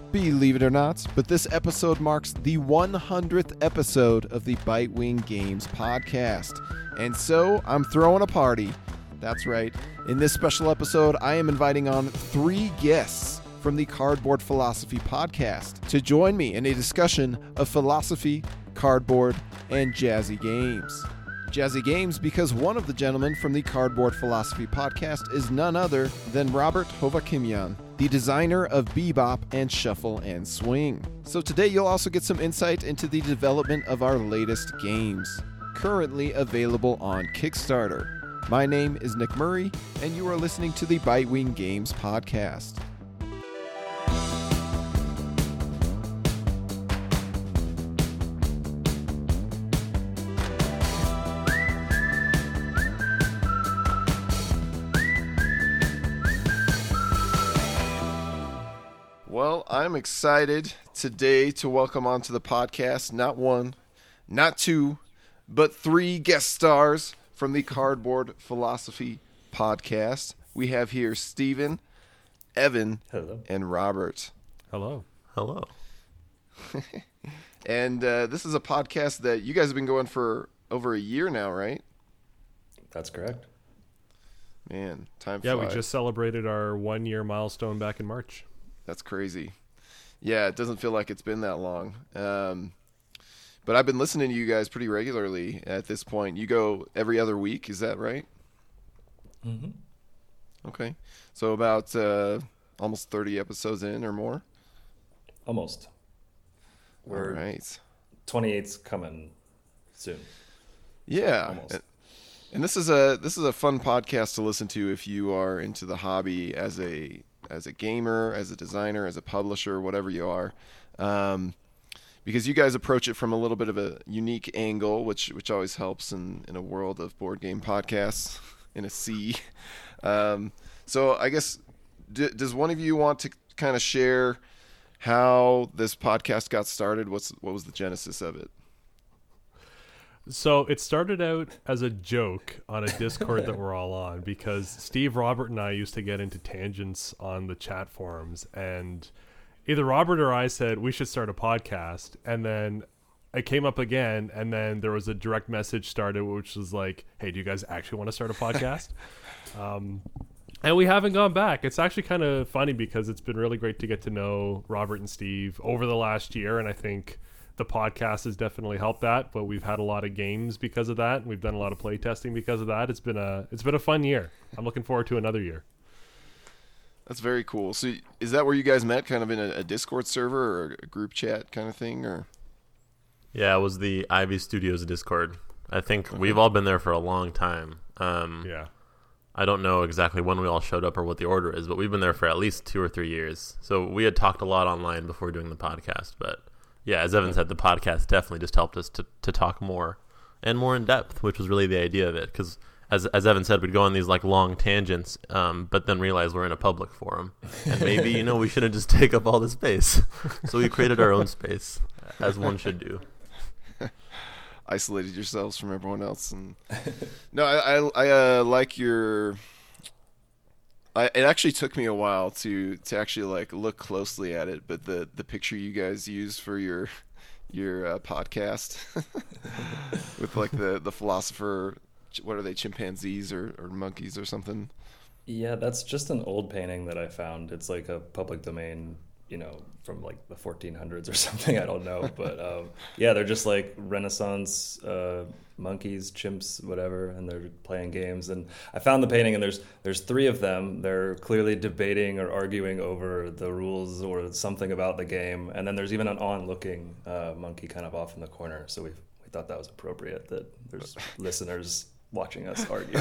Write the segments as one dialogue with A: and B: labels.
A: Believe it or not, but this episode marks the 100th episode of the Bitewing Games podcast. And so, I'm throwing a party. That's right. In this special episode, I am inviting on 3 guests from the Cardboard Philosophy podcast to join me in a discussion of philosophy, cardboard, and jazzy games. Jazzy games because one of the gentlemen from the Cardboard Philosophy podcast is none other than Robert Hovakimian, the designer of Bebop and Shuffle and Swing. So today you'll also get some insight into the development of our latest games, currently available on Kickstarter. My name is Nick Murray, and you are listening to the Bitewing Games podcast. Well, I'm excited today to welcome onto the podcast not 1, not 2, but 3 guest stars from the Cardboard Philosophy podcast. We have here Steven, Evan,
B: Hello.
A: And Robert.
C: Hello.
B: Hello.
A: And this is a podcast that you guys have been going for over a year now, right?
B: That's correct.
A: Man, time
C: Yeah,
A: flies.
C: we just celebrated our 1-year milestone back in March.
A: That's crazy. Yeah, it doesn't feel like it's been that long. But I've been listening to you guys pretty regularly at this point. You go every other week, is that right?
B: Mm-hmm.
A: Okay. So about almost 30 episodes in or more?
B: Almost.
A: All right.
B: 28's coming soon.
A: Yeah.
B: Almost.
A: And this is a fun podcast to listen to if you are into the hobby as a gamer, as a designer, as a publisher, whatever you are. Because you guys approach it from a little bit of a unique angle, which always helps in a world of board game podcasts, in a sea. So I guess, does one of you want to kind of share how this podcast got started? What was the genesis of it?
C: So it started out as a joke on a Discord that we're all on because Steve, Robert, and I used to get into tangents on the chat forums, and either Robert or I said we should start a podcast, and then it came up again, and then there was a direct message started which was like, hey, do you guys actually want to start a podcast? And we haven't gone back. It's actually kind of funny because it's been really great to get to know Robert and Steve over the last year, and I think the podcast has definitely helped that, but we've had a lot of games because of that. We've done a lot of play testing because of that. It's been a fun year. I'm looking forward to another year.
A: That's very cool. So is that where you guys met, kind of in a Discord server or a group chat kind of thing? Or
D: Yeah, it was the Ivy Studios Discord. I think we've all been there for a long time.
C: Yeah.
D: I don't know exactly when we all showed up or what the order is, but we've been there for at least 2 or 3 years. So we had talked a lot online before doing the podcast, but yeah, as Evan said, the podcast definitely just helped us to talk more and more in depth, which was really the idea of it. Because as Evan said, we'd go on these like long tangents, but then realize we're in a public forum, and maybe we shouldn't just take up all the space. So we created our own space, as one should do.
A: Isolated yourselves from everyone else, and no, I like your. It actually took me a while to actually like look closely at it, but the picture you guys use for your podcast with like the philosopher, what are they, chimpanzees or monkeys or something?
B: Yeah, that's just an old painting that I found. It's like a public domain, from like the 1400s or something. I don't know, but yeah, they're just like Renaissance monkeys, chimps, whatever, and they're playing games. And I found the painting, and there's 3 of them. They're clearly debating or arguing over the rules or something about the game. And then there's even an on-looking monkey kind of off in the corner. So we thought that was appropriate that there's listeners watching us argue.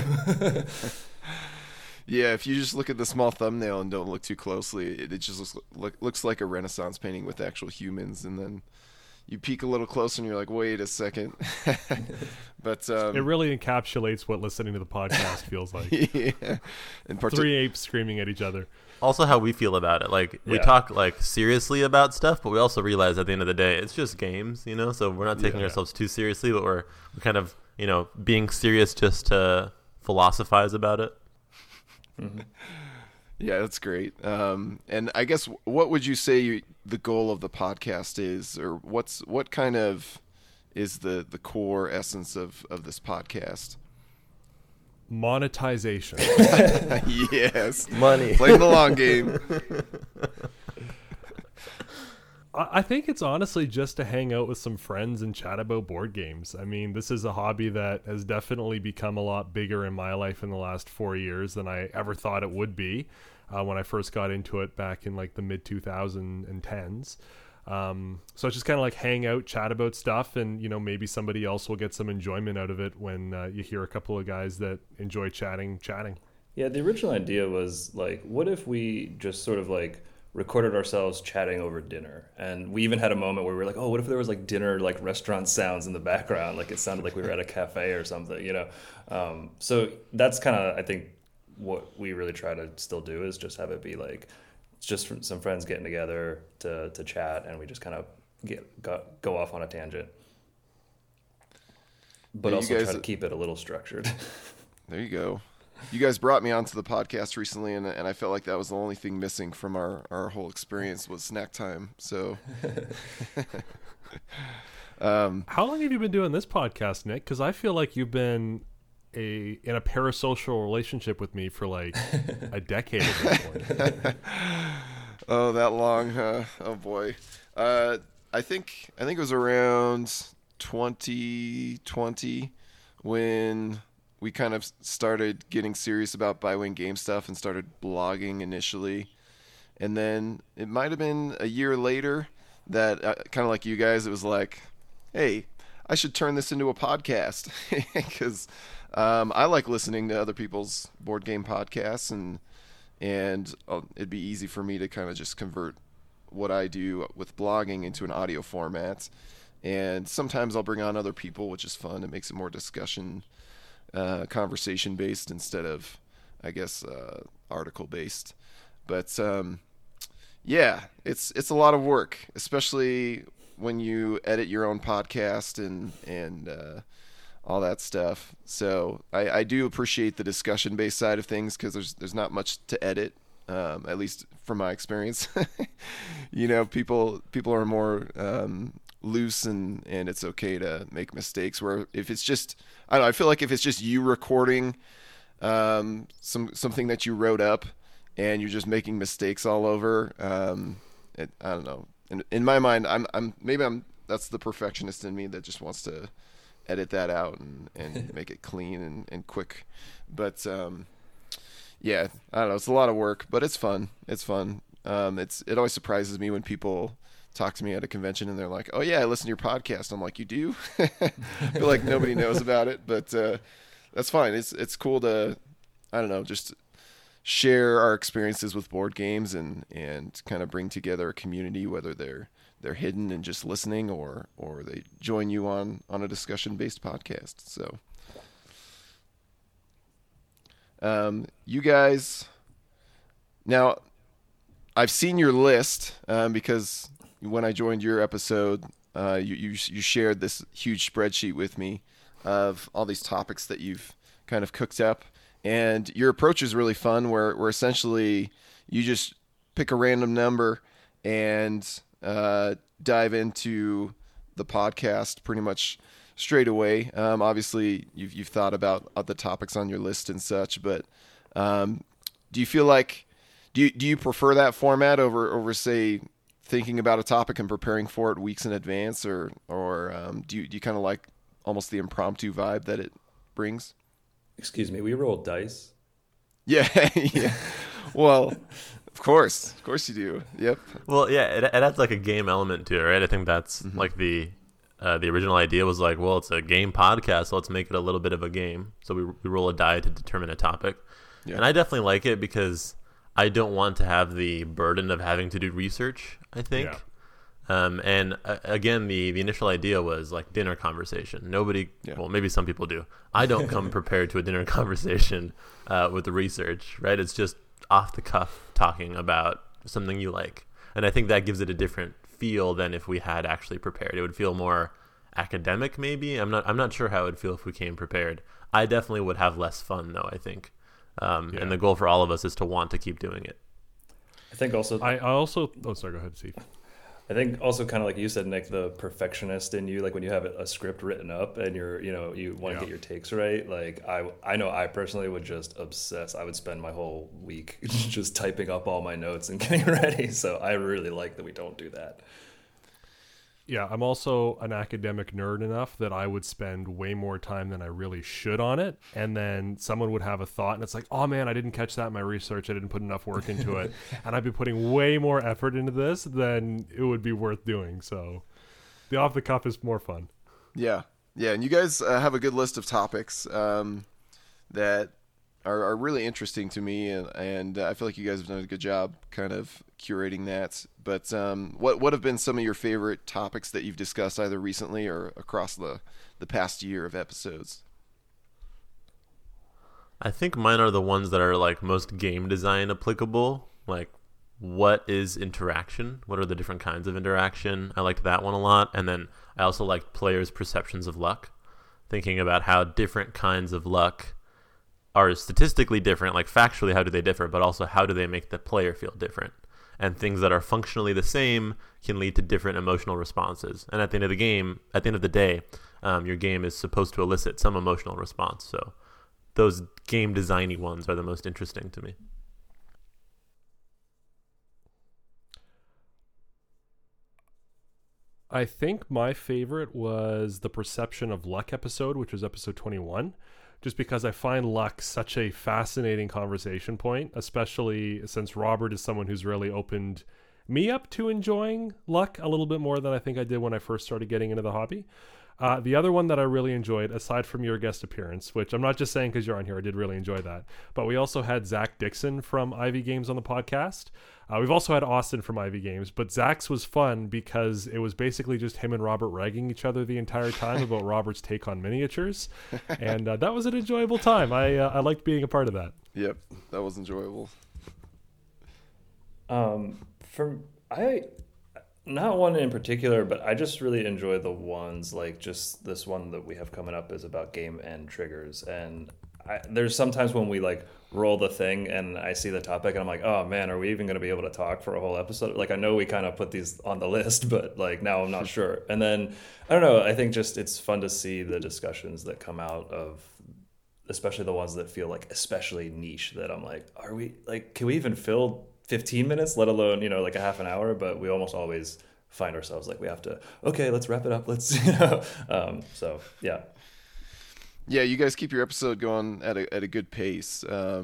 A: Yeah, if you just look at the small thumbnail and don't look too closely, it just looks like a Renaissance painting with actual humans, and then you peek a little closer and you're like, wait a second. But
C: it really encapsulates what listening to the podcast feels like.
A: Yeah.
C: 3 apes screaming at each other.
D: Also how we feel about it. Like, we talk like seriously about stuff, but we also realize at the end of the day, it's just games, so we're not taking ourselves too seriously, but we're kind of, being serious just to philosophize about it.
A: Mm-hmm. Yeah, that's great. And I guess what would you say the goal of the podcast is, or what kind of is the core essence of this podcast?
C: Monetization.
A: Yes,
D: Money.
A: playing the long game.
C: I think it's honestly just to hang out with some friends and chat about board games. I mean, this is a hobby that has definitely become a lot bigger in my life in the last 4 years than I ever thought it would be when I first got into it back in like the mid 2010s. So it's just kind of like hang out, chat about stuff, and maybe somebody else will get some enjoyment out of it when you hear a couple of guys that enjoy chatting.
B: Yeah, the original idea was like, what if we just sort of like recorded ourselves chatting over dinner? And we even had a moment where we were like, oh, what if there was like dinner, like restaurant sounds in the background? Like it sounded like we were at a cafe or something, So that's kind of, I think, what we really try to still do is just have it be like, it's just some friends getting together to chat, and we just kind of go off on a tangent. But
A: Yeah,
B: also try to keep it a little structured.
A: There you go. You guys brought me onto the podcast recently, and I felt like that was the only thing missing from our whole experience was snack time. So,
C: How long have you been doing this podcast, Nick? Because I feel like you've been in a parasocial relationship with me for like a decade at this point.
A: Oh, that long, huh? Oh boy. I think it was around 2020 when we kind of started getting serious about Bite-Wing game stuff and started blogging initially. And then it might have been a year later that kind of like you guys, it was like, hey, I should turn this into a podcast because I like listening to other people's board game podcasts, and it'd be easy for me to kind of just convert what I do with blogging into an audio format. And sometimes I'll bring on other people, which is fun. It makes it more discussion, conversation based instead of, I guess, article based. But yeah, it's a lot of work, especially when you edit your own podcast and all that stuff. So I do appreciate the discussion based side of things because there's not much to edit, at least from my experience. People are more loose and it's okay to make mistakes. Where if it's just, I don't know, I feel like if it's just you recording something that you wrote up and you're just making mistakes all over, I don't know. In my mind, I'm that's the perfectionist in me that just wants to edit that out and make it clean and quick. But yeah, I don't know. It's a lot of work, but it's fun. It's fun. It always surprises me when people talk to me at a convention and they're like, "Oh yeah, I listen to your podcast." I'm like, "You do?" I feel like nobody knows about it, but that's fine. It's cool to, I don't know, just share our experiences with board games and kind of bring together a community, whether they're hidden and just listening or they join you on a discussion based podcast. So you guys, now I've seen your list because when I joined your episode, you shared this huge spreadsheet with me of all these topics that you've kind of cooked up. And your approach is really fun where essentially you just pick a random number and dive into the podcast pretty much straight away. Obviously, you've thought about the topics on your list and such, but do you feel like do you prefer that format over say thinking about a topic and preparing for it weeks in advance, or do you kind of like almost the impromptu vibe that it brings?
B: Excuse me, we roll dice?
A: Yeah, yeah. Well, of course you do. Yep.
D: Well, yeah, it adds like a game element to it, right? I think that's like the original idea was like, well, it's a game podcast, so let's make it a little bit of a game. So we roll a die to determine a topic. Yeah. And I definitely like it because I don't want to have the burden of having to do research, I think. Yeah. And again, the initial idea was like dinner conversation. Nobody, well, maybe some people do. I don't come prepared to a dinner conversation with the research, right? It's just off the cuff talking about something you like. And I think that gives it a different feel than if we had actually prepared. It would feel more academic, maybe. I'm not sure how it would feel if we came prepared. I definitely would have less fun, though, I think. And the goal for all of us is to want to keep doing it.
B: I think also
C: I also oh sorry, go ahead, Steve.
B: I think also kind of like you said, Nick, the perfectionist in you, like when you have a script written up and you want to get your takes right. Like I know I personally would just obsess. I would spend my whole week just typing up all my notes and getting ready. So I really like that we don't do that.
C: Yeah, I'm also an academic nerd enough that I would spend way more time than I really should on it. And then someone would have a thought and it's like, oh man, I didn't catch that in my research. I didn't put enough work into it. And I'd be putting way more effort into this than it would be worth doing. So the off the cuff is more fun.
A: Yeah. Yeah. And you guys have a good list of topics that are really interesting to me. And I feel like you guys have done a good job kind of curating that. But what have been some of your favorite topics that you've discussed either recently or across the past year of episodes?
D: I think mine are the ones that are like most game design applicable. Like, what is interaction? What are the different kinds of interaction? I liked that one a lot. And then I also liked players' perceptions of luck, thinking about how different kinds of luck are statistically different, like factually how do they differ, but also how do they make the player feel different. And things that are functionally the same can lead to different emotional responses. And at the end of the day, your game is supposed to elicit some emotional response. So those game designy ones are the most interesting to me.
C: I think my favorite was the perception of luck episode, which was episode 21. Just because I find luck such a fascinating conversation point, especially since Robert is someone who's really opened me up to enjoying luck a little bit more than I think I did when I first started getting into the hobby. The other one that I really enjoyed, aside from your guest appearance, which I'm not just saying because you're on here, I did really enjoy that, but we also had Zach Dixon from Ivy Games on the podcast. We've also had Austin from Ivy Games, but Zach's was fun because it was basically just him and Robert ragging each other the entire time about Robert's take on miniatures, and that was an enjoyable time. I liked being a part of that.
A: Yep, that was enjoyable.
B: Not one in particular, but I just really enjoy the ones like just this one that we have coming up is about game end triggers. And there's sometimes when we like roll the thing and I see the topic and I'm like, oh man, are we even going to be able to talk for a whole episode? Like I know we kind of put these on the list, but like now I'm not sure. And then I don't know, I think just it's fun to see the discussions that come out of, especially the ones that feel like especially niche, that I'm like, can we even fill 15 minutes, let alone, like a half an hour? But we almost always find ourselves like we have to, okay, let's wrap it up. Let's, so yeah.
A: Yeah, you guys keep your episode going at a good pace.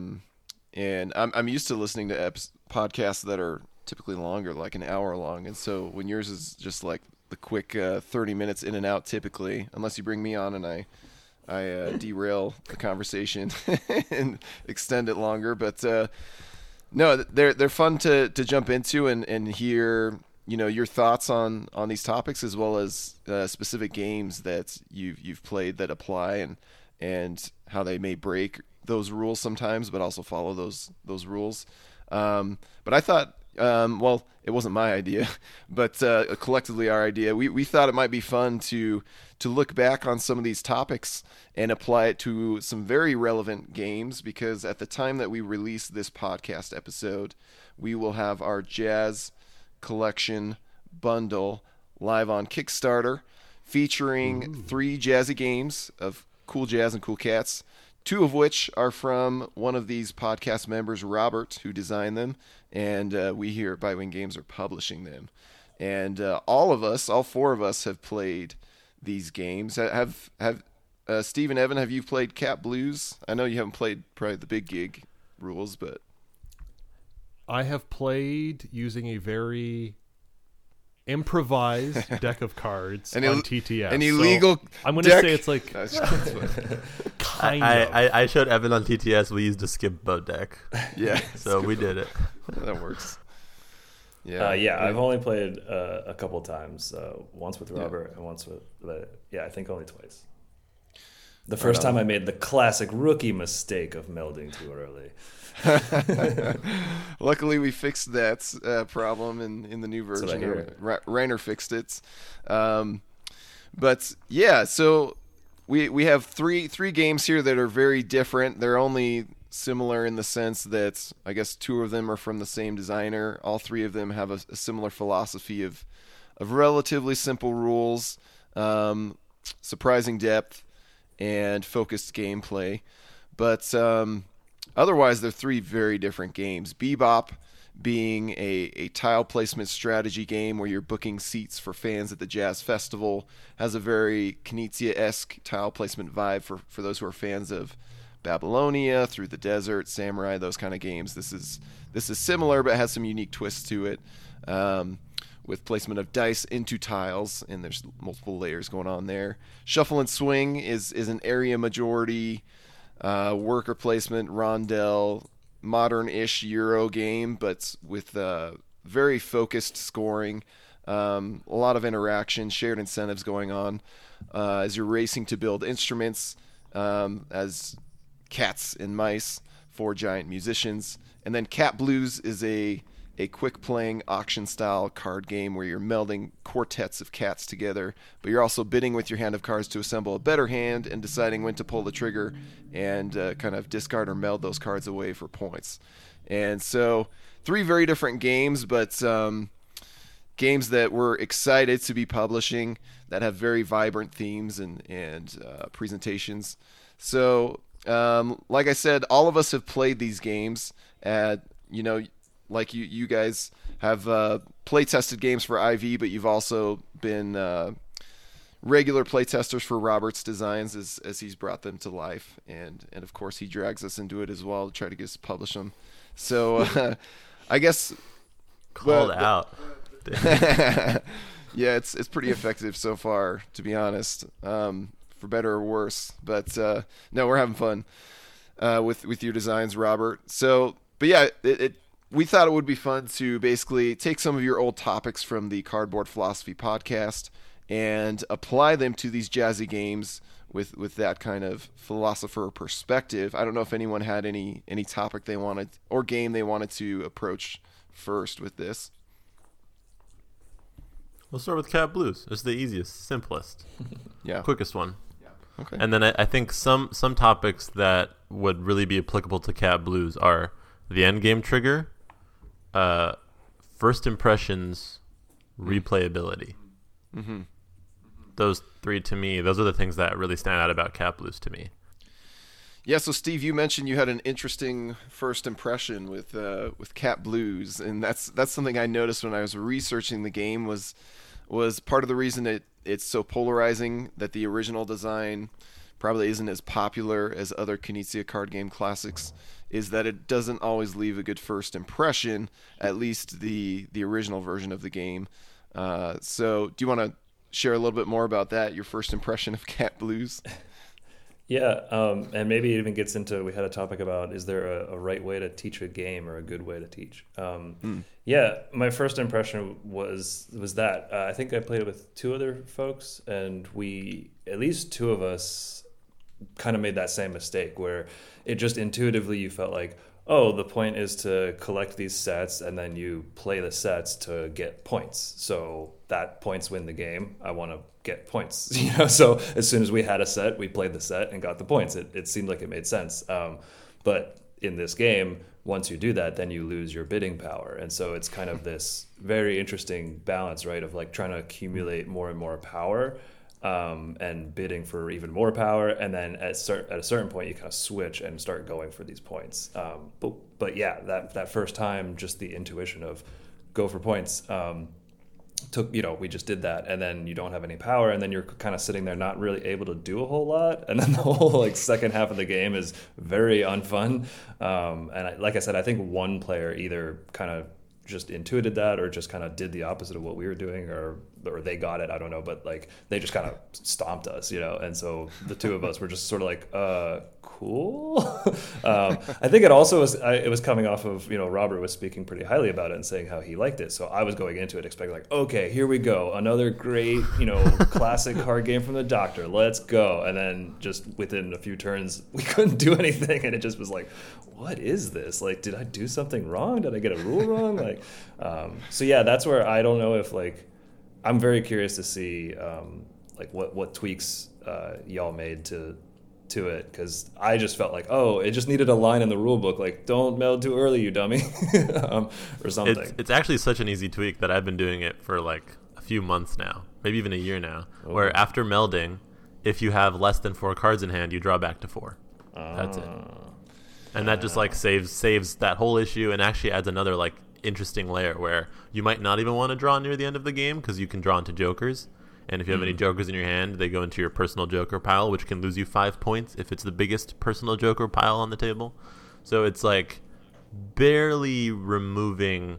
A: And I'm used to listening to podcasts that are typically longer, like an hour long. And so when yours is just like the quick 30 minutes in and out, typically, unless you bring me on and I derail the conversation and extend it longer. But no, they're fun to jump into and hear, your thoughts on these topics, as well as specific games that you've played that apply and how they may break those rules sometimes, but also follow those rules. But I thought, well, it wasn't my idea, but collectively our idea. We thought it might be fun to look back on some of these topics and apply it to some very relevant games, because at the time that we release this podcast episode, we will have our Jazz Collection bundle live on Kickstarter, featuring 3 jazzy games of cool jazz and cool cats, 2 of which are from one of these podcast members, Robert, who designed them, and we here at Bitewing Games are publishing them. And all 4 of us have played these games. Have Steve and Evan, have you played Cat Blues? I know you haven't played probably the big gig rules, but
C: I have played using a very improvised deck of cards on TTS.
A: An illegal
C: so I'm going to say it's like
D: kind of. I showed Evan on TTS. We used a skip boat deck.
A: Yeah.
D: So we did it.
A: That works.
B: Yeah. I've only played a couple times. Once with Robert and once with, I think only twice. The first time I made the classic rookie mistake of melding too early.
A: Luckily, we fixed that problem in the new version. Rainer fixed it. But yeah, so we have three games here that are very different. They're only similar in the sense that I guess two of them are from the same designer. All three of them have a similar philosophy of relatively simple rules, surprising depth, and focused gameplay. But otherwise, they're three very different games. Bebop being a tile placement strategy game where you're booking seats for fans at the Jazz Festival, has a very Knizia-esque tile placement vibe for those who are fans of Babylonia, Through the Desert, Samurai, those kind of games. This is similar, but has some unique twists to it, with placement of dice into tiles, and there's multiple layers going on there. Shuffle and Swing is an area majority worker placement rondel, modern-ish Euro game, but with very focused scoring, a lot of interaction, shared incentives going on as you're racing to build instruments as cats and mice, four giant musicians. And then Cat Blues is a quick-playing auction-style card game where you're melding quartets of cats together, but you're also bidding with your hand of cards to assemble a better hand and deciding when to pull the trigger and kind of discard or meld those cards away for points. And so, three very different games, but games that we're excited to be publishing that have very vibrant themes and presentations. So, like I said, all of us have played these games at, like you guys have play tested games for IV, but you've also been regular play testers for Robert's designs as he's brought them to life, and of course he drags us into it as well to try to get us to publish them. So I guess
D: called out.
A: Yeah, it's pretty effective so far, to be honest, for better or worse. But no, we're having fun with your designs, Robert. So, but yeah, we thought it would be fun to basically take some of your old topics from the Cardboard Philosophy podcast and apply them to these jazzy games with that kind of philosopher perspective. I don't know if anyone had any topic they wanted or game they wanted to approach first with this.
D: We'll start with Cat Blues. It's the easiest, simplest, quickest one.
A: Yeah. Okay.
D: And then I think some topics that would really be applicable to Cat Blues are the end game trigger, first impressions, replayability.
A: Mm-hmm.
D: Those three, to me, those are the things that really stand out about Cat Blues to me.
A: Yeah, so Steve, you mentioned you had an interesting first impression with Cat Blues, and that's something I noticed when I was researching the game was part of the reason it's so polarizing, that the original design probably isn't as popular as other Knizia card game classics, is that it doesn't always leave a good first impression, at least the original version of the game. So do you want to share a little bit more about that, your first impression of Cat Blues?
B: Yeah, and maybe it even gets into, we had a topic about, is there a right way to teach a game or a good way to teach? Yeah, my first impression was that. I think I played it with two other folks, and at least two of us kind of made that same mistake where it just intuitively you felt like, oh, the point is to collect these sets and then you play the sets to get points. So that points win the game. I want to get points, So as soon as we had a set, we played the set and got the points. It seemed like it made sense. But in this game, once you do that, then you lose your bidding power. And so it's kind of this very interesting balance, right, of like trying to accumulate more and more power, and bidding for even more power, and then at a certain point you kind of switch and start going for these points. But yeah, that first time, just the intuition of go for points, we just did that, and then you don't have any power, and then you're kind of sitting there not really able to do a whole lot, and then the whole second half of the game is very unfun. And like I said, I think one player either kind of just intuited that or just kind of did the opposite of what we were doing, or they got it, I don't know, but they just kind of stomped us, and so the two of us were just sort of cool. I think it also was coming off of, Robert was speaking pretty highly about it and saying how he liked it, so I was going into it expecting okay, here we go, another great classic card game from the Doctor, let's go. And then just within a few turns we couldn't do anything, and it just was like, what is this? Did I do something wrong? Did I get a rule wrong? So yeah, that's where I don't know if I'm very curious to see what tweaks y'all made to to it, because I just felt like, oh, it just needed a line in the rule book, like, don't meld too early, you dummy, or something.
D: It's actually such an easy tweak that I've been doing it for like a few months now, maybe even a year now, where after melding, if you have less than 4 cards in hand, you draw back to 4. That's it. And that just like saves that whole issue, and actually adds another like interesting layer where you might not even want to draw near the end of the game because you can draw into jokers. And if you have any jokers in your hand, they go into your personal joker pile, which can lose you 5 points if it's the biggest personal joker pile on the table. So it's like barely removing,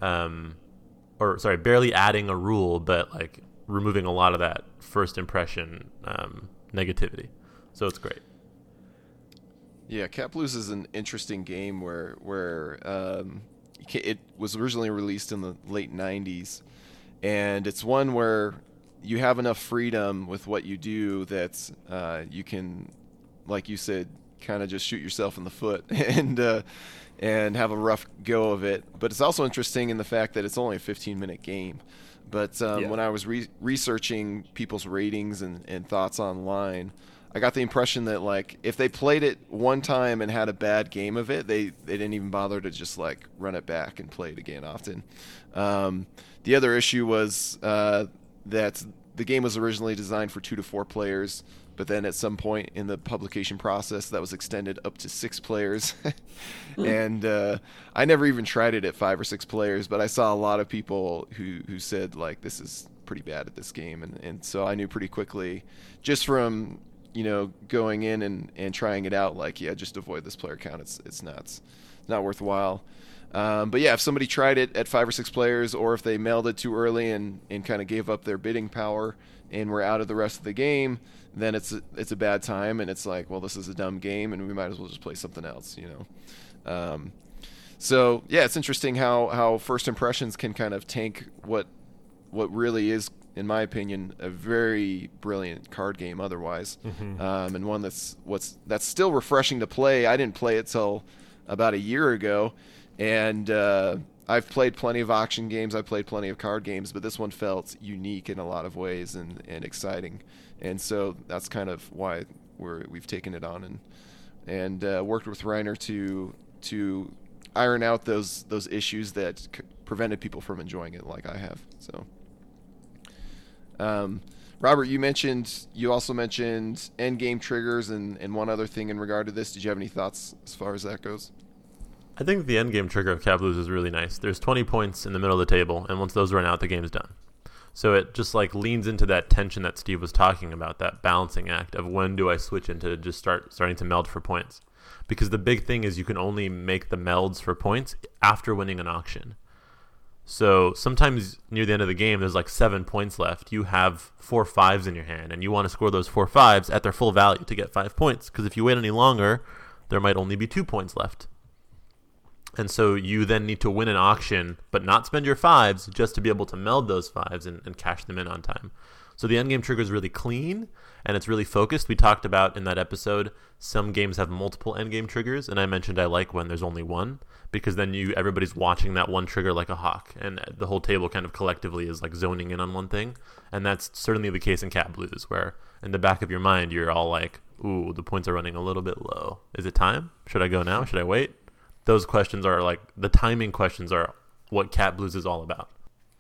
D: barely adding a rule, but like removing a lot of that first impression negativity. So it's great.
A: Yeah, Cat Blues is an interesting game where it was originally released in the late 90s, and it's one where you have enough freedom with what you do that you can, like you said, kind of just shoot yourself in the foot and have a rough go of it. But it's also interesting in the fact that it's only a 15-minute game. But when I was researching people's ratings and thoughts online, I got the impression that like if they played it one time and had a bad game of it, they didn't even bother to just like run it back and play it again often. The other issue was that the game was originally designed for 2 to 4 players, but then at some point in the publication process that was extended up to 6 players. And I never even tried it at 5 or 6 players, but I saw a lot of people who said like this is pretty bad at this game, and so I knew pretty quickly just from going in and trying it out, like, yeah, just avoid this player count. It's not worthwhile. But yeah, if somebody tried it at 5 or 6 players, or if they melded too early and kind of gave up their bidding power and were out of the rest of the game, then it's a bad time, and it's like, well, this is a dumb game, and we might as well just play something else, So yeah, it's interesting how first impressions can kind of tank what really is, in my opinion, a very brilliant card game otherwise, and one that's still refreshing to play. I didn't play it till about a year ago, and I've played plenty of auction games, I've played plenty of card games, but this one felt unique in a lot of ways and exciting, and so that's kind of why we've taken it on and worked with Reiner to iron out those issues that prevented people from enjoying it like I have. So. Robert, you also mentioned endgame triggers and one other thing in regard to this. Did you have any thoughts as far as that goes?
D: I think the endgame trigger of Cat Blues is really nice. There's 20 points in the middle of the table, and once those run out, the game's done. So it just like leans into that tension that Steve was talking about, that balancing act of when do I switch into just starting to meld for points. Because the big thing is you can only make the melds for points after winning an auction. So sometimes near the end of the game, there's like 7 points left. You have 4 5s in your hand, and you want to score those 4 5s at their full value to get 5 points. Because if you wait any longer, there might only be 2 points left. And so you then need to win an auction, but not spend your 5s just to be able to meld those 5s and cash them in on time. So the endgame trigger is really clean, and it's really focused. We talked about in that episode, some games have multiple endgame triggers, and I mentioned I like when there's only one, because then everybody's watching that one trigger like a hawk, and the whole table kind of collectively is like zoning in on one thing. And that's certainly the case in Cat Blues, where in the back of your mind, you're all like, ooh, the points are running a little bit low. Is it time? Should I go now? Should I wait? Those questions are like, the timing questions are what Cat Blues is all about.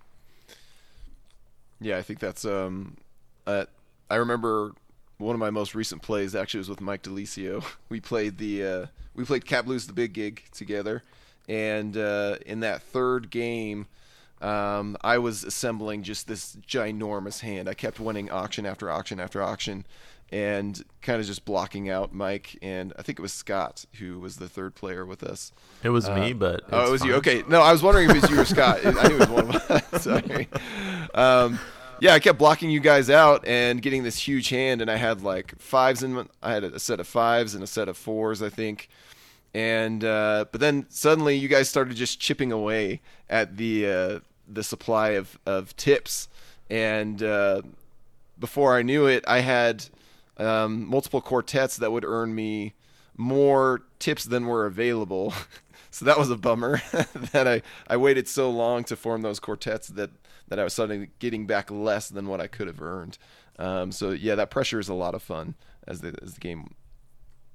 A: Yeah, I think that's I remember one of my most recent plays actually was with Mike DeLisio. We played Cat Blues the Big Gig together, and in that third game, I was assembling just this ginormous hand. I kept winning auction after auction after auction, and kind of just blocking out Mike, and I think it was Scott who was the third player with us.
D: It was me, but
A: it was
D: fine.
A: you. Okay, no, I was wondering if it was you or Scott. I knew it was one of us. Sorry. Yeah, I kept blocking you guys out and getting this huge hand, and I had like 5s I had a set of 5s and a set of 4s, I think. And but then suddenly you guys started just chipping away at the supply of tips, and before I knew it, I had multiple quartets that would earn me more tips than were available. So that was a bummer that I waited so long to form those quartets that I was suddenly getting back less than what I could have earned. So yeah, that pressure is a lot of fun as the game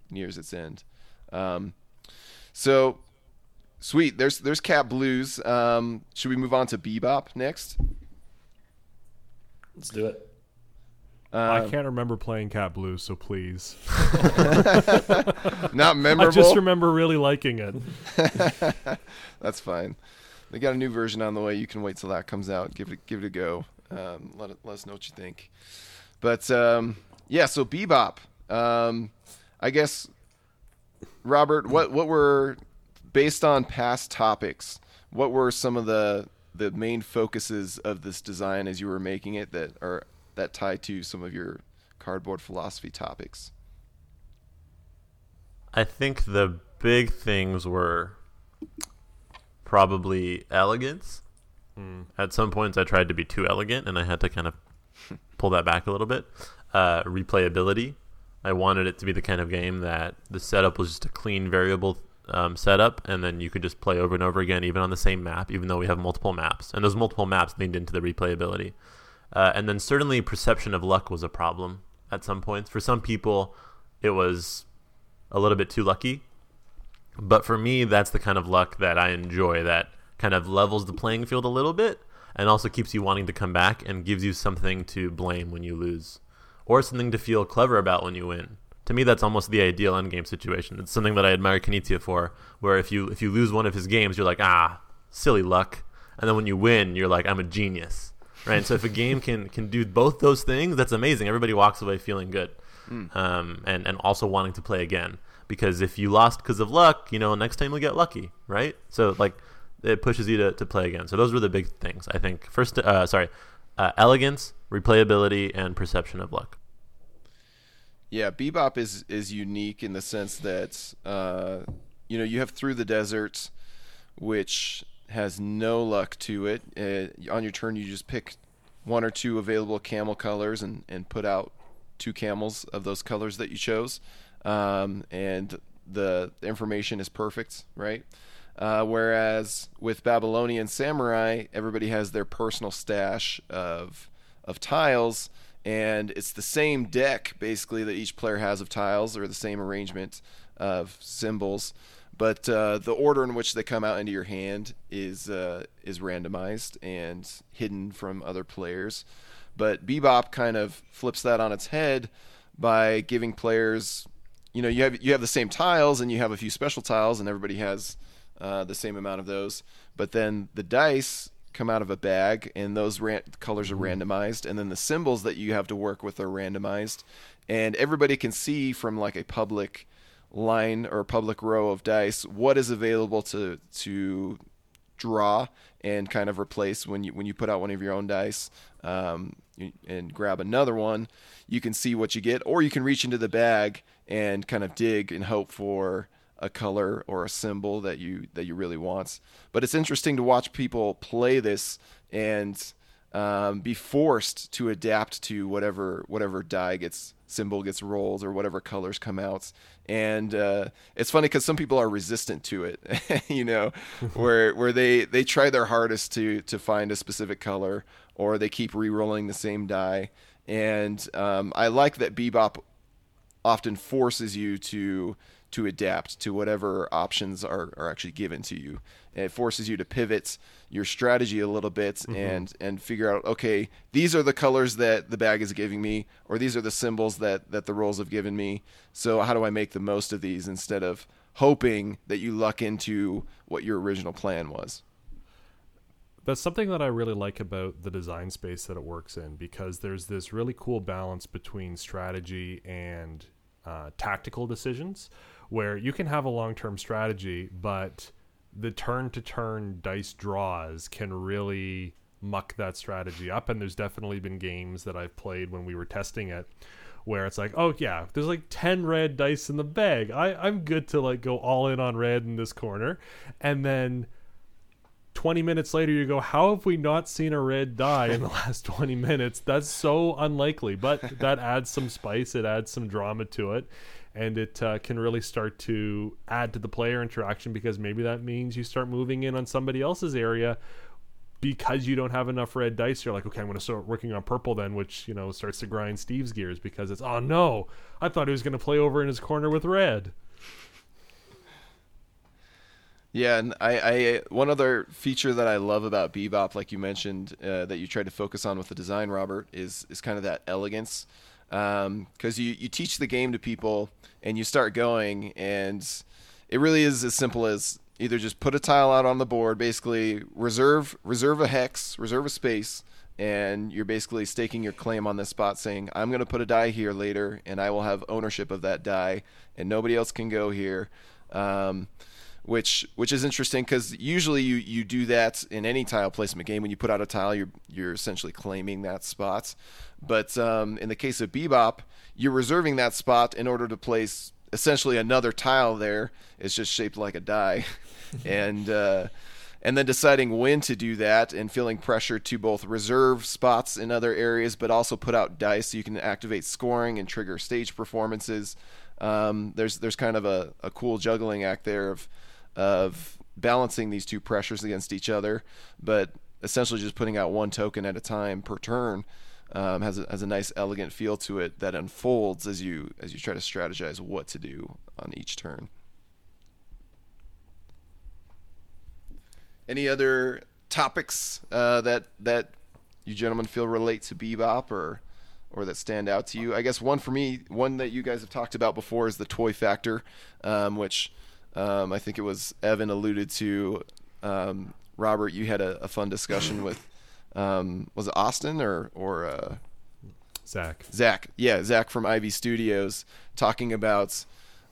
A: nears its end. So sweet. There's Cat Blues. Should we move on to Bebop next?
B: Let's do it.
C: I can't remember playing Cat Blues, so please.
A: Not memorable.
C: I just remember really liking it.
A: That's fine. They got a new version on the way. You can wait till that comes out. Give it a go. Let us know what you think. But yeah, so Bebop. I guess, Robert, what were, based on past topics, what were some of the main focuses of this design as you were making it that tie to some of your cardboard philosophy topics?
D: I think the big things were probably elegance. At some points I tried to be too elegant, and I had to kind of pull that back a little bit. Replayability. I wanted it to be the kind of game that the setup was just a clean variable setup, and then you could just play over and over again, even on the same map, even though we have multiple maps. And those multiple maps leaned into the replayability. And then certainly perception of luck was a problem at some points. For some people, it was a little bit too lucky. But for me, that's the kind of luck that I enjoy, that kind of levels the playing field a little bit and also keeps you wanting to come back and gives you something to blame when you lose, or something to feel clever about when you win. To me, that's almost the ideal endgame situation. It's something that I admire Knizia for, where if you lose one of his games, you're like, silly luck. And then when you win, you're like, I'm a genius. Right? So if a game can do both those things, that's amazing. Everybody walks away feeling good, and also wanting to play again. Because if you lost because of luck, next time you'll get lucky, right? So it pushes you to play again. So those were the big things, I think. First, elegance, replayability, and perception of luck.
A: Yeah, Bebop is unique in the sense that you have Through the Desert, which has no luck to it. On your turn, you just pick one or two available camel colors and put out two camels of those colors that you chose, and the information is perfect, right? Whereas with Babylonian Samurai, everybody has their personal stash of tiles, and it's the same deck basically that each player has of tiles, or the same arrangement of symbols, but the order in which they come out into your hand is randomized and hidden from other players. But Bebop kind of flips that on its head by giving players, you have the same tiles and you have a few special tiles, and everybody has the same amount of those. But then the dice come out of a bag, and those colors are randomized, and then the symbols that you have to work with are randomized, and everybody can see from like a public line or public row of dice what is available to draw and kind of replace when you put out one of your own dice and grab another one. You can see what you get, or you can reach into the bag and kind of dig and hope for a color or a symbol that you really want. But it's interesting to watch people play this and be forced to adapt to whatever symbol gets rolled or whatever colors come out. And it's funny because some people are resistant to it, where they try their hardest to find a specific color, or they keep re-rolling the same die. And I like that Bebop often forces you to adapt to whatever options are actually given to you. And it forces you to pivot your strategy a little bit and figure out, okay, these are the colors that the bag is giving me, or these are the symbols that the rolls have given me. So how do I make the most of these instead of hoping that you luck into what your original plan was?
C: That's something that I really like about the design space that it works in, because there's this really cool balance between strategy and tactical decisions, where you can have a long-term strategy, but the turn-to-turn dice draws can really muck that strategy up. And there's definitely been games that I've played when we were testing it where it's like, oh yeah, there's like 10 red dice in the bag. I'm good to like go all in on red in this corner. And then 20 minutes later you go, how have we not seen a red die in the last 20 minutes? That's so unlikely, but that adds some spice. It adds some drama to it. And it can really start to add to the player interaction, because maybe that means you start moving in on somebody else's area because you don't have enough red dice, you're like, okay, I'm going to start working on purple then, which, starts to grind Steve's gears because it's, oh no, I thought he was going to play over in his corner with red.
A: Yeah, and I one other feature that I love about Bebop, like you mentioned, that you tried to focus on with the design, Robert, is kind of that elegance. Because you teach the game to people and you start going, and it really is as simple as either just put a tile out on the board, basically reserve a hex, reserve a space, and you're basically staking your claim on this spot, saying, I'm going to put a die here later, and I will have ownership of that die, and nobody else can go here. Which is interesting because usually you do that in any tile placement game. When you put out a tile, you're essentially claiming that spot. But in the case of Bebop, you're reserving that spot in order to place essentially another tile there. It's just shaped like a die, and then deciding when to do that and feeling pressure to both reserve spots in other areas, but also put out dice so you can activate scoring and trigger stage performances. There's kind of a cool juggling act there of balancing these two pressures against each other, but essentially just putting out one token at a time per turn has a nice elegant feel to it that unfolds as you try to strategize what to do on each turn. Any other topics that you gentlemen feel relate to Bebop or that stand out to you? I guess one for me, one that you guys have talked about before, is the toy factor, which I think it was Evan alluded to. Robert, you had a fun discussion with, was it Austin or
C: Zach? Zach.
A: Yeah, Zach from Ivy Studios, talking about,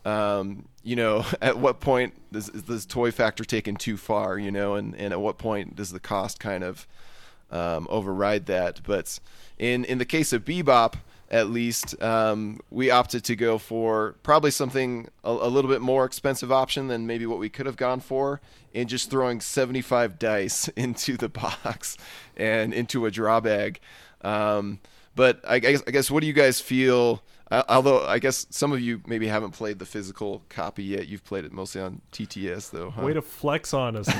A: at what point is this toy factor taken too far, and at what point does the cost kind of override that? But in the case of Bebop, at least, we opted to go for probably something a little bit more expensive option than maybe what we could have gone for, in just throwing 75 dice into the box and into a draw bag. But I guess what do you guys feel? Although I guess some of you maybe haven't played the physical copy yet. You've played it mostly on TTS, though. Huh?
C: Way to flex on us.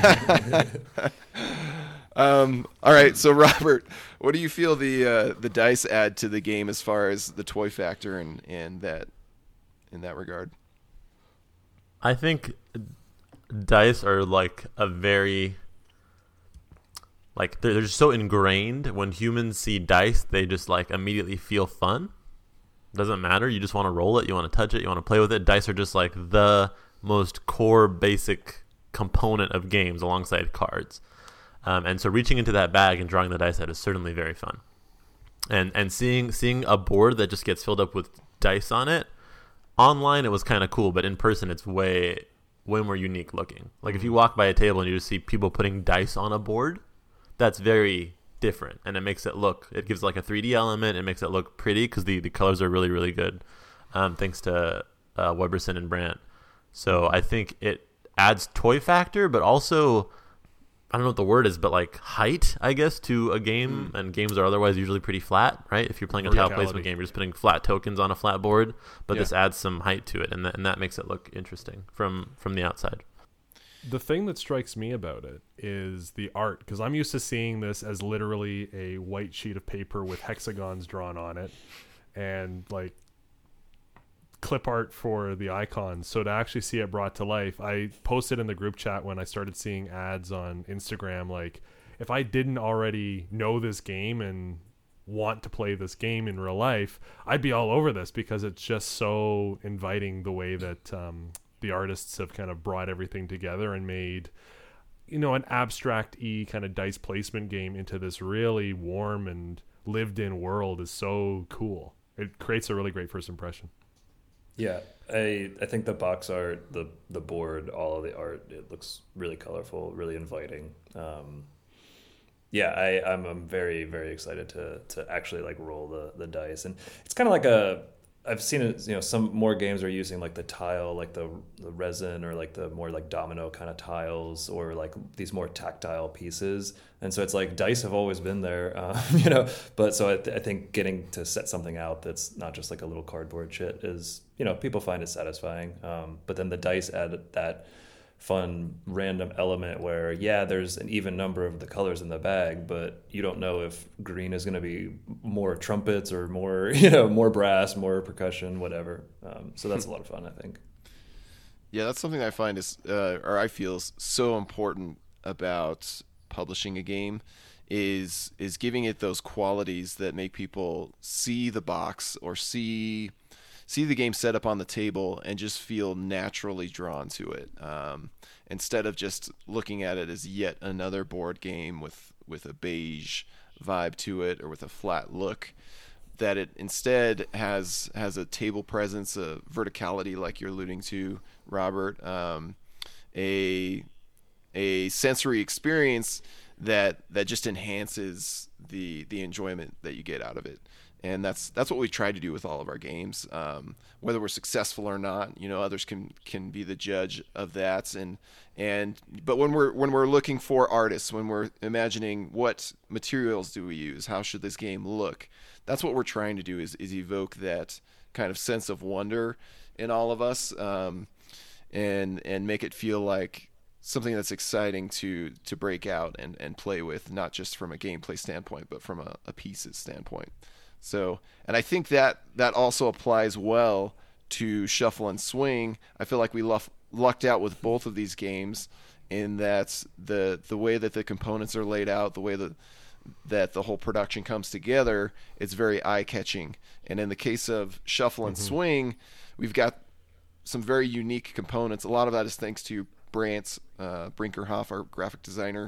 A: All right, so Robert, what do you feel the dice add to the game as far as the toy factor and that in that regard?
D: I think dice are like a very they're just so ingrained. When humans see dice, they just immediately feel fun. Doesn't matter. You just want to roll it. You want to touch it. You want to play with it. Dice are just the most core basic component of games alongside cards. And so reaching into that bag and drawing the dice out is certainly very fun. And seeing a board that just gets filled up with dice on it, online it was kind of cool, but in person it's way more unique looking. If you walk by a table and you just see people putting dice on a board, that's very different, and it gives a 3D element. It makes it look pretty because the colors are really, really good, thanks to Weberson and Brandt. So I think it adds toy factor, but also, I don't know what the word is, but height, I guess, to a game. And games are otherwise usually pretty flat, right? If you're playing a tile placement game, you're just putting flat tokens on a flat board, but this adds some height to it, and that makes it look interesting from the outside.
C: The thing that strikes me about it is the art, because I'm used to seeing this as literally a white sheet of paper with hexagons drawn on it and clip art for the icons. So to actually see it brought to life, I posted in the group chat when I started seeing ads on Instagram, if I didn't already know this game and want to play this game in real life, I'd be all over this because it's just so inviting the way that the artists have kind of brought everything together and made, an abstract-y kind of dice placement game into this really warm and lived-in world is so cool. It creates a really great first impression.
B: Yeah, I think the box art, the board, all of the art, it looks really colorful, really inviting. I'm very, very excited to actually roll the dice, and it's kind of I've seen it, some more games are using the tile, the resin, or the more domino kind of tiles, or these more tactile pieces. And so it's dice have always been there, but so I think getting to set something out that's not just a little cardboard shit is, people find it satisfying. But then the dice add that fun random element where, yeah, there's an even number of the colors in the bag, but you don't know if green is going to be more trumpets or more, more brass, more percussion, whatever. So that's a lot of fun, I think.
A: Yeah, that's something I find or I feel is so important about publishing a game is giving it those qualities that make people see the box or see the game set up on the table and just feel naturally drawn to it, instead of just looking at it as yet another board game with a beige vibe to it or with a flat look. That it instead has a table presence, a verticality, like you're alluding to, Robert, a sensory experience that just enhances the enjoyment that you get out of it. And that's what we try to do with all of our games, whether we're successful or not. Others can be the judge of that. But when we're looking for artists, when we're imagining what materials do we use, how should this game look, that's what we're trying to do is evoke that kind of sense of wonder in all of us, and make it feel like something that's exciting to break out and play with, not just from a gameplay standpoint, but from a pieces standpoint. So, and I think that also applies well to Shuffle and Swing. I feel like we lucked out with both of these games in that the way that the components are laid out, the way that the whole production comes together, it's very eye-catching. And in the case of Shuffle and Swing, we've got some very unique components. A lot of that is thanks to Brant Brinkerhoff, our graphic designer,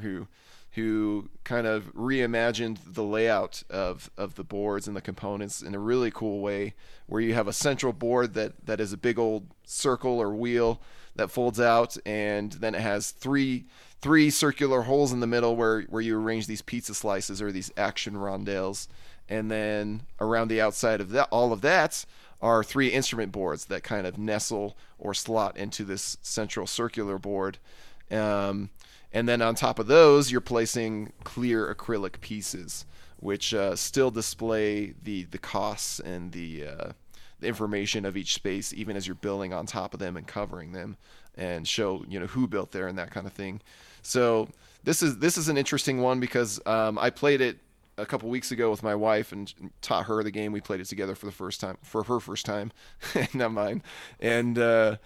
A: who kind of reimagined the layout of the boards and the components in a really cool way, where you have a central board that is a big old circle or wheel that folds out, and then it has three circular holes in the middle where you arrange these pizza slices or these action rondelles. And then around the outside of that, all of that are 3 instrument boards that kind of nestle or slot into this central circular board. And then on top of those, you're placing clear acrylic pieces, which still display the costs and the information of each space, even as you're building on top of them and covering them, and show who built there and that kind of thing. So this is an interesting one because I played it a couple weeks ago with my wife and taught her the game. We played it together for her first time, not mine. And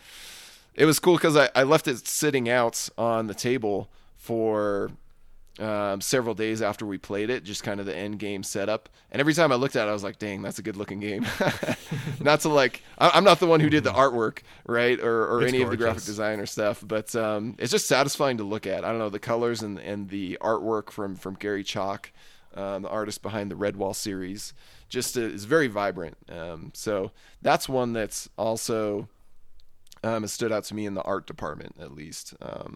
A: it was cool because I left it sitting out on the table for several days after we played it, just kind of the end game setup. And every time I looked at it, I was like, dang, that's a good looking game. Not to I'm not the one who did the artwork, right? Or any of the graphic design or stuff, but it's just satisfying to look at. I don't know, the colors and the artwork from Gary Chalk, the artist behind the Redwall series, just is very vibrant. So that's one that's also has stood out to me in the art department, at least.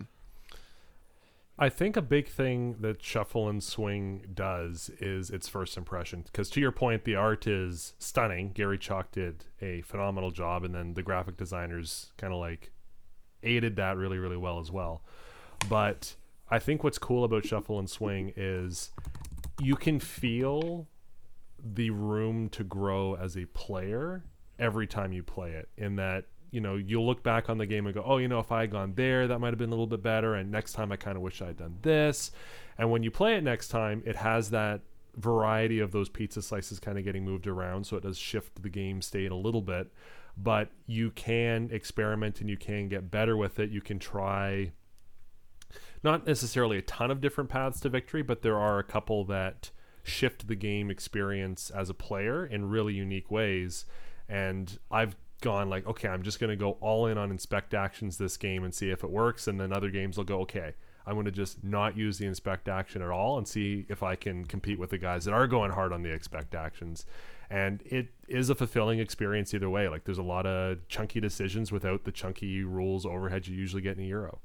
C: I think a big thing that Shuffle and Swing does is its first impression. Because to your point, the art is stunning. Gary Chalk did a phenomenal job, and then the graphic designers kind of aided that really, really well as well. But I think what's cool about Shuffle and Swing is you can feel the room to grow as a player every time you play it, in that you'll look back on the game and go, oh, if I had gone there, that might have been a little bit better, and next time I kind of wish I had done this. And when you play it next time, it has that variety of those pizza slices kind of getting moved around, so it does shift the game state a little bit. But you can experiment and you can get better with it. You can try not necessarily a ton of different paths to victory, but there are a couple that shift the game experience as a player in really unique ways. And I've gone okay, I'm just going to go all in on inspect actions this game and see if it works. And then other games will go, okay, I'm going to just not use the inspect action at all and see if I can compete with the guys that are going hard on the expect actions. And it is a fulfilling experience either way. There's a lot of chunky decisions without the chunky rules overhead you usually get in a Euro.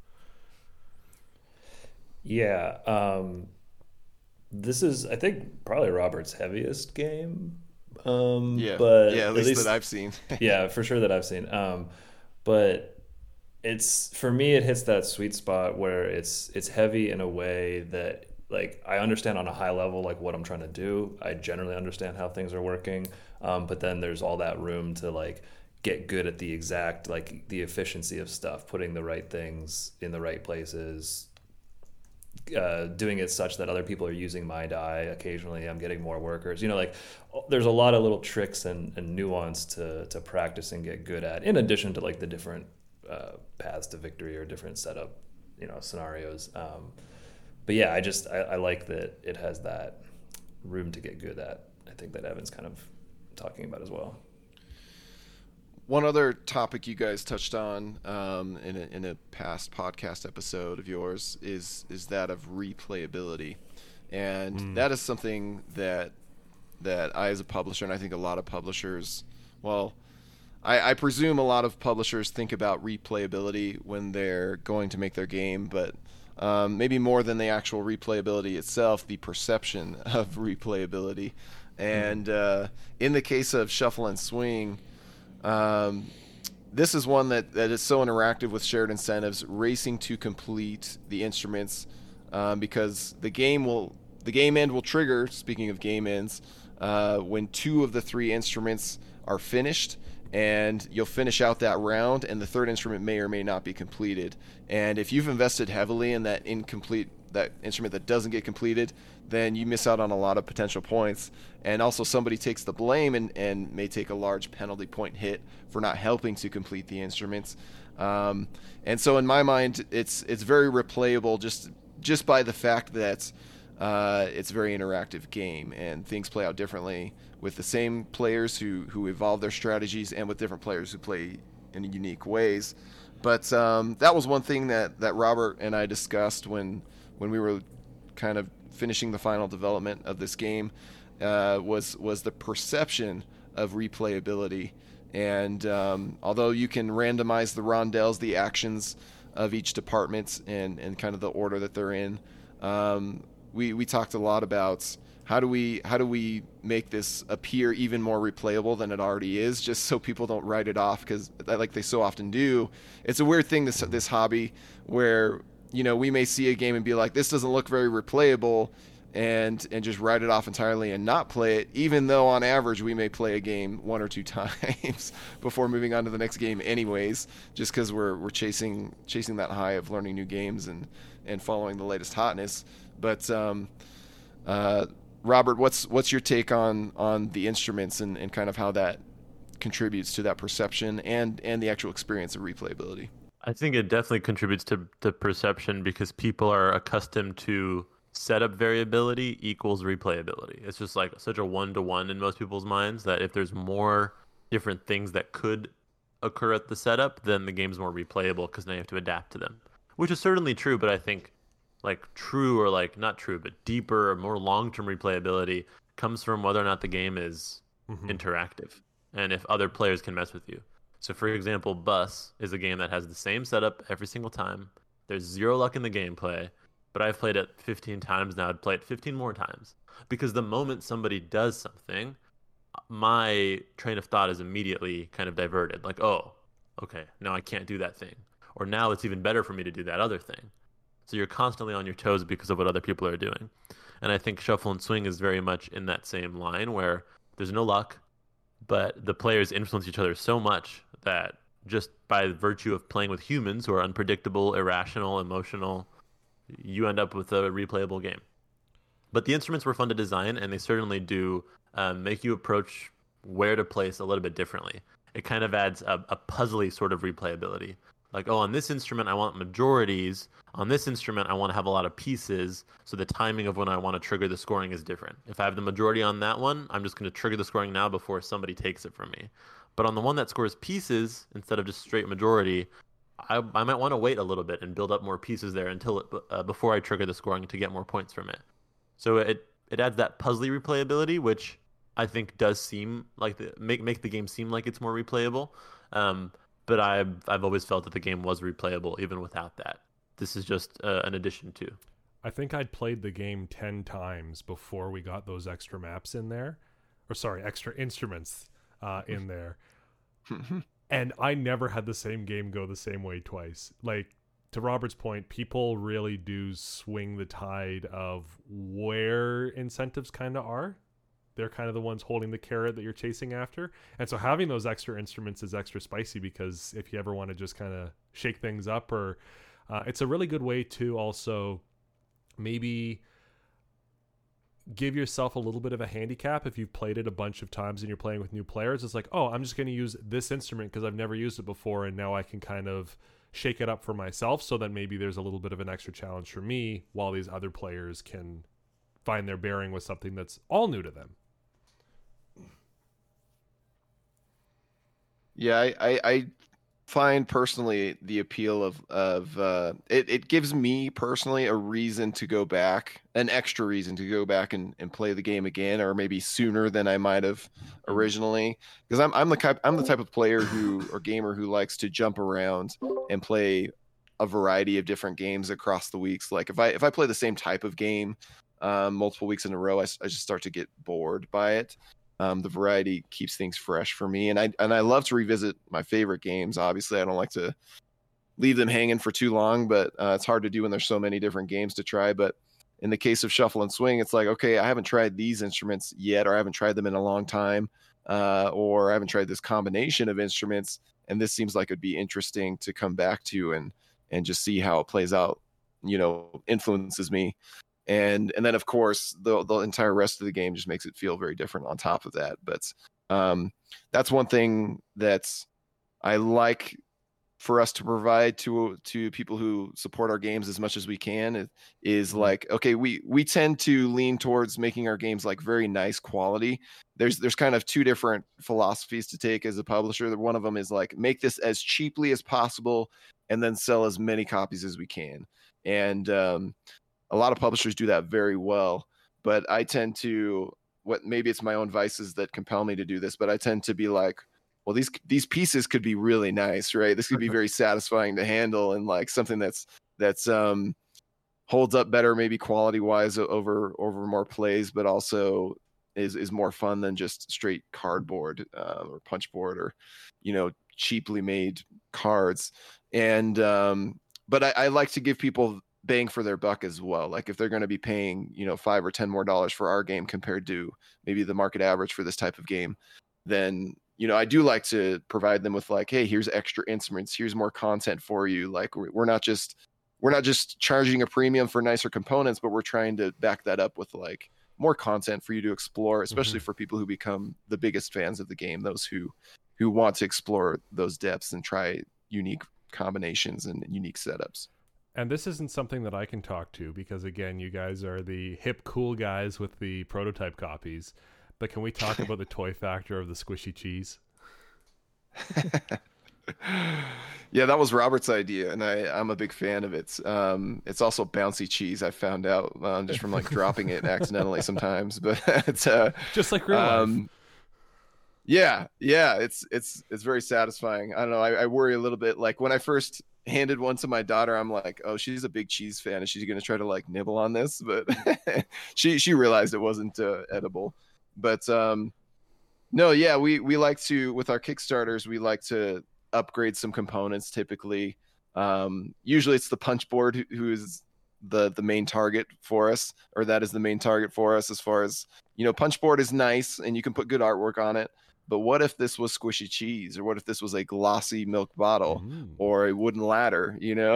B: Yeah. This is, I think, probably Robert's heaviest game. But
A: at least that I've seen.
B: Yeah, for sure that I've seen. But it's, for me, it hits that sweet spot where it's heavy in a way that I understand on a high level what I'm trying to do. I generally understand how things are working, but then there's all that room to get good at the exact, like the efficiency of stuff, putting the right things in the right places, doing it such that other people are using my die. Occasionally I'm getting more workers, like there's a lot of little tricks and nuance to practice and get good at, in addition to like the different paths to victory or different setup, scenarios. But yeah, I like that it has that room to get good at. I think that Evan's kind of talking about as well.
A: One other topic you guys touched on in a past podcast episode of yours is that of replayability, and that is something that I, as a publisher, and I think a lot of publishers, well, I presume a lot of publishers think about replayability when they're going to make their game, but maybe more than the actual replayability itself, the perception of replayability. And in the case of Shuffle and Swing, this is one that is so interactive with shared incentives, racing to complete the instruments, because the game end will trigger, speaking of game ends, when 2 of the 3 instruments are finished, and you'll finish out that round, and the 3rd instrument may or may not be completed. And if you've invested heavily in that instrument that doesn't get completed, then you miss out on a lot of potential points. And also somebody takes the blame and may take a large penalty point hit for not helping to complete the instruments. And so in my mind, it's very replayable just by the fact that it's a very interactive game, and things play out differently with the same players who evolve their strategies, and with different players who play in unique ways. But that was one thing that Robert and I discussed when we were kind of finishing the final development of this game, was the perception of replayability. And although you can randomize the rondels, the actions of each department and kind of the order that they're in, we talked a lot about how do we make this appear even more replayable than it already is, just so people don't write it off, because like they so often do. It's a weird thing, this hobby, where we may see a game and be like, this doesn't look very replayable, and just write it off entirely and not play it, even though on average we may play a game 1 or 2 times before moving on to the next game anyways, just because we're chasing that high of learning new games and following the latest hotness. But Robert, what's your take on the instruments and kind of how that contributes to that perception and the actual experience of replayability?
D: I think it definitely contributes to perception, because people are accustomed to setup variability equals replayability. It's just like such a 1-to-1 in most people's minds that if there's more different things that could occur at the setup, then the game's more replayable, because now you have to adapt to them, which is certainly true. But I think like true, or like not true, but deeper or more long-term replayability comes from whether or not the game is interactive, and if other players can mess with you. So for example, Bus is a game that has the same setup every single time. There's 0 luck in the gameplay, but I've played it 15 times now. I'd play it 15 more times, because the moment somebody does something, my train of thought is immediately kind of diverted. Like, oh, okay, now I can't do that thing. Or now it's even better for me to do that other thing. So you're constantly on your toes because of what other people are doing. And I think Shuffle and Swing is very much in that same line, where there's no luck, but the players influence each other so much that just by virtue of playing with humans who are unpredictable, irrational, emotional, you end up with a replayable game. But the instruments were fun to design, and they certainly do make you approach where to place a little bit differently. It kind of adds a puzzly sort of replayability. Like, oh, on this instrument, I want majorities. On this instrument, I want to have a lot of pieces, so the timing of when I want to trigger the scoring is different. If I have the majority on that one, I'm just going to trigger the scoring now before somebody takes it from me. But on the one that scores pieces, instead of just straight majority, I might want to wait a little bit and build up more pieces there until before I trigger the scoring to get more points from it. So it adds that puzzly replayability, which I think does seem like make the game seem like it's more replayable. But I've always felt that the game was replayable even without that. This is just an addition to.
C: I think I'd played the game 10 times before we got those extra maps in there. Or sorry, extra instruments in there. And I never had the same game go the same way twice. Like, to Robert's point, people really do swing the tide of where incentives kind of are. they're kind of the ones holding the carrot that you're chasing after. And so having those extra instruments is extra spicy, because if you ever want to just kind of shake things up, or it's a really good way to also maybe give yourself a little bit of a handicap if you've played it a bunch of times and you're playing with new players. It's like, oh, I'm just going to use this instrument because I've never used it before, and now I can kind of shake it up for myself, so that maybe there's a little bit of an extra challenge for me, while these other players can find their bearing with something that's all new to them.
A: Yeah, I find personally the appeal of it gives me personally a reason to go back, an extra reason to go back and play the game again, or maybe sooner than I might have originally, because I'm the type of player or gamer who likes to jump around and play a variety of different games across the weeks. Like if I play the same type of game multiple weeks in a row, I just start to get bored by it. The variety keeps things fresh for me, and I love to revisit my favorite games. Obviously, I don't like to leave them hanging for too long, but it's hard to do when there's so many different games to try. But in the case of Shuffle and Swing, it's like, okay, I haven't tried these instruments yet, or I haven't tried them in a long time, or I haven't tried this combination of instruments, and this seems like it'd be interesting to come back to and just see how it plays out. Influences me. And then, of course, the entire rest of the game just makes it feel very different on top of that. But that's one thing that I like for us to provide to people who support our games as much as we can is like, okay, we tend to lean towards making our games like very nice quality. There's kind of two different philosophies to take as a publisher. One of them is like, make this as cheaply as possible and then sell as many copies as we can. And a lot of publishers do that very well, but I tend to, maybe it's my own vices that compel me to do this, but I tend to be like, well, these pieces could be really nice, right? This could be very satisfying to handle, and like something that's holds up better, maybe quality wise over more plays, but also is more fun than just straight cardboard or punchboard or cheaply made cards. And but I like to give people bang for their buck as well. Like if they're going to be paying, $5 or $10 more for our game compared to maybe the market average for this type of game, then, I do like to provide them with like, hey, here's extra instruments, here's more content for you. Like we're not just charging a premium for nicer components, but we're trying to back that up with like more content for you to explore, especially for people who become the biggest fans of the game, those who want to explore those depths and try unique combinations and unique setups.
C: And this isn't something that I can talk to because, again, you guys are the hip, cool guys with the prototype copies. But can we talk about the toy factor of the squishy cheese?
A: Yeah, that was Robert's idea, and I'm a big fan of it. It's also bouncy cheese, I found out just from like dropping it accidentally sometimes. But it's
C: just like real life.
A: Yeah, it's very satisfying. I don't know. I worry a little bit. Like when I first handed one to my daughter, I'm like, oh, she's a big cheese fan, and she's gonna try to like nibble on this, but she realized it wasn't edible. But no, yeah, we like to, with our Kickstarters, we like to upgrade some components. Typically, usually it's the punch board who is the main target for us, or that is the main target for us. As far as punch board is nice and you can put good artwork on it. But what if this was squishy cheese, or what if this was a glossy milk bottle or a wooden ladder,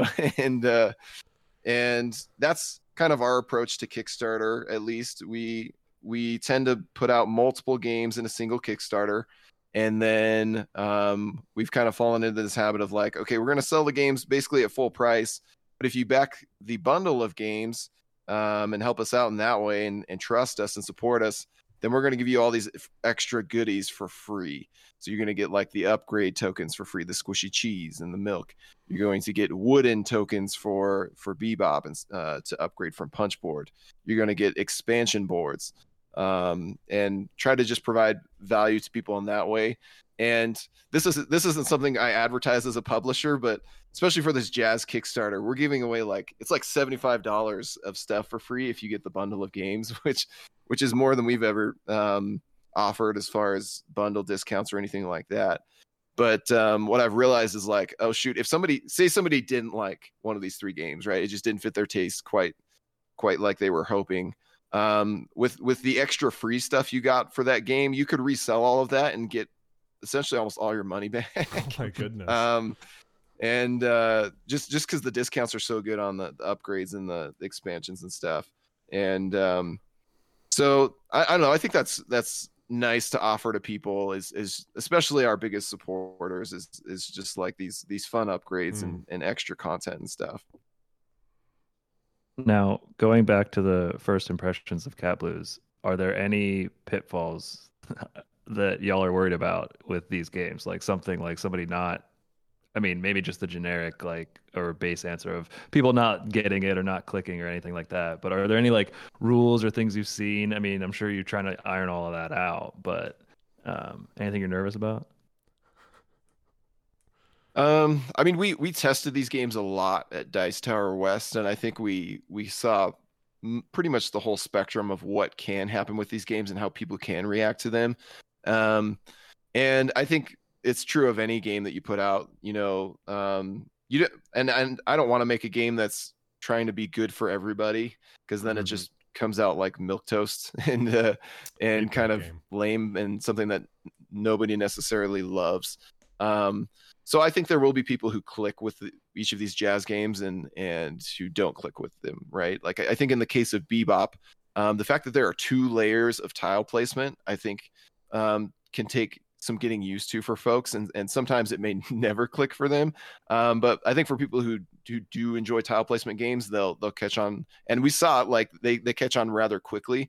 A: and that's kind of our approach to Kickstarter. At least we tend to put out multiple games in a single Kickstarter. And then we've kind of fallen into this habit of like, okay, we're going to sell the games basically at full price. But if you back the bundle of games and help us out in that way and trust us and support us, then we're going to give you all these extra goodies for free. So you're going to get like the upgrade tokens for free, the squishy cheese and the milk. You're going to get wooden tokens for Bebop and to upgrade from Punchboard. You're going to get expansion boards and try to just provide value to people in that way. And this isn't something I advertise as a publisher, but especially for this Jazz Kickstarter, we're giving away it's like $75 of stuff for free if you get the bundle of games, which is more than we've ever offered as far as bundle discounts or anything like that. But what I've realized is like, oh shoot, if somebody didn't like one of these three games, right? It just didn't fit their taste quite like they were hoping. With the extra free stuff you got for that game, you could resell all of that and get essentially almost all your money back.
C: Oh my goodness.
A: And just because the discounts are so good on the upgrades and the expansions and stuff. And so I don't know. I think that's nice to offer to people, is especially our biggest supporters, is just like these fun upgrades and extra content and stuff.
B: Now, going back to the first impressions of Cat Blues, are there any pitfalls that y'all are worried about with these games? Like something like somebody not, I mean, maybe just the generic like or base answer of people not getting it or not clicking or anything like that. But are there any like rules or things you've seen? I mean, I'm sure you're trying to iron all of that out, but anything you're nervous about?
A: I mean, we tested these games a lot at Dice Tower West, and I think we saw pretty much the whole spectrum of what can happen with these games and how people can react to them. And I think it's true of any game that you put out. You know, and I don't want to make a game that's trying to be good for everybody, because then it just comes out like milquetoast and kind of lame and something that nobody necessarily loves. So I think there will be people who click with each of these jazz games and who don't click with them, right? Like I think in the case of Bebop, the fact that there are 2 layers of tile placement, I think can take some getting used to for folks, and sometimes it may never click for them. But I think for people who do enjoy tile placement games, they'll catch on, and we saw it, like they catch on rather quickly.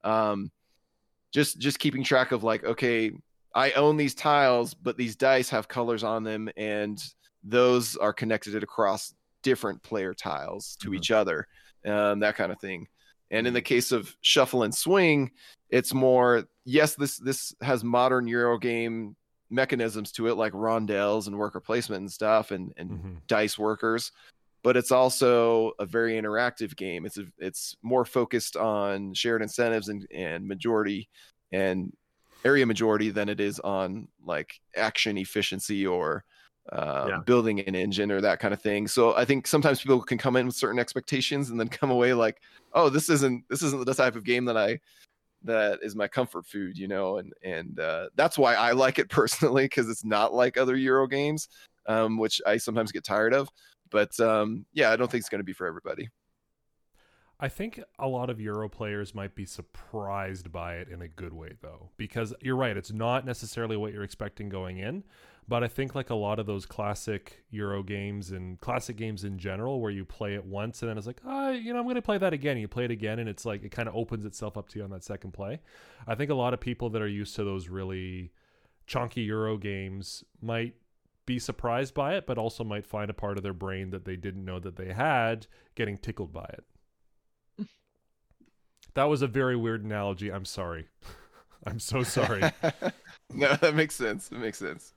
A: Just keeping track of like, okay, I own these tiles, but these dice have colors on them, and those are connected across different player tiles to each other, that kind of thing. And in the case of Shuffle and Swing, it's more, yes, this has modern Eurogame mechanisms to it, like rondelles and worker placement and stuff, and dice workers, but it's also a very interactive game. It's more focused on shared incentives and majority and area majority than it is on like action efficiency or building an engine or that kind of thing. So I think sometimes people can come in with certain expectations and then come away like, oh, this isn't the type of game that is my comfort food, you know, and that's why I like it personally, because it's not like other Euro games, which I sometimes get tired of. But yeah, I don't think it's going to be for everybody.
C: I think a lot of Euro players might be surprised by it in a good way, though, because you're right, it's not necessarily what you're expecting going in, but I think like a lot of those classic Euro games and classic games in general, where you play it once and then it's like, I'm going to play that again. You play it again and it's like, it kind of opens itself up to you on that second play. I think a lot of people that are used to those really chunky Euro games might be surprised by it, but also might find a part of their brain that they didn't know that they had getting tickled by it. That was a very weird analogy. I'm sorry. I'm so sorry.
A: No, that makes sense. It makes sense.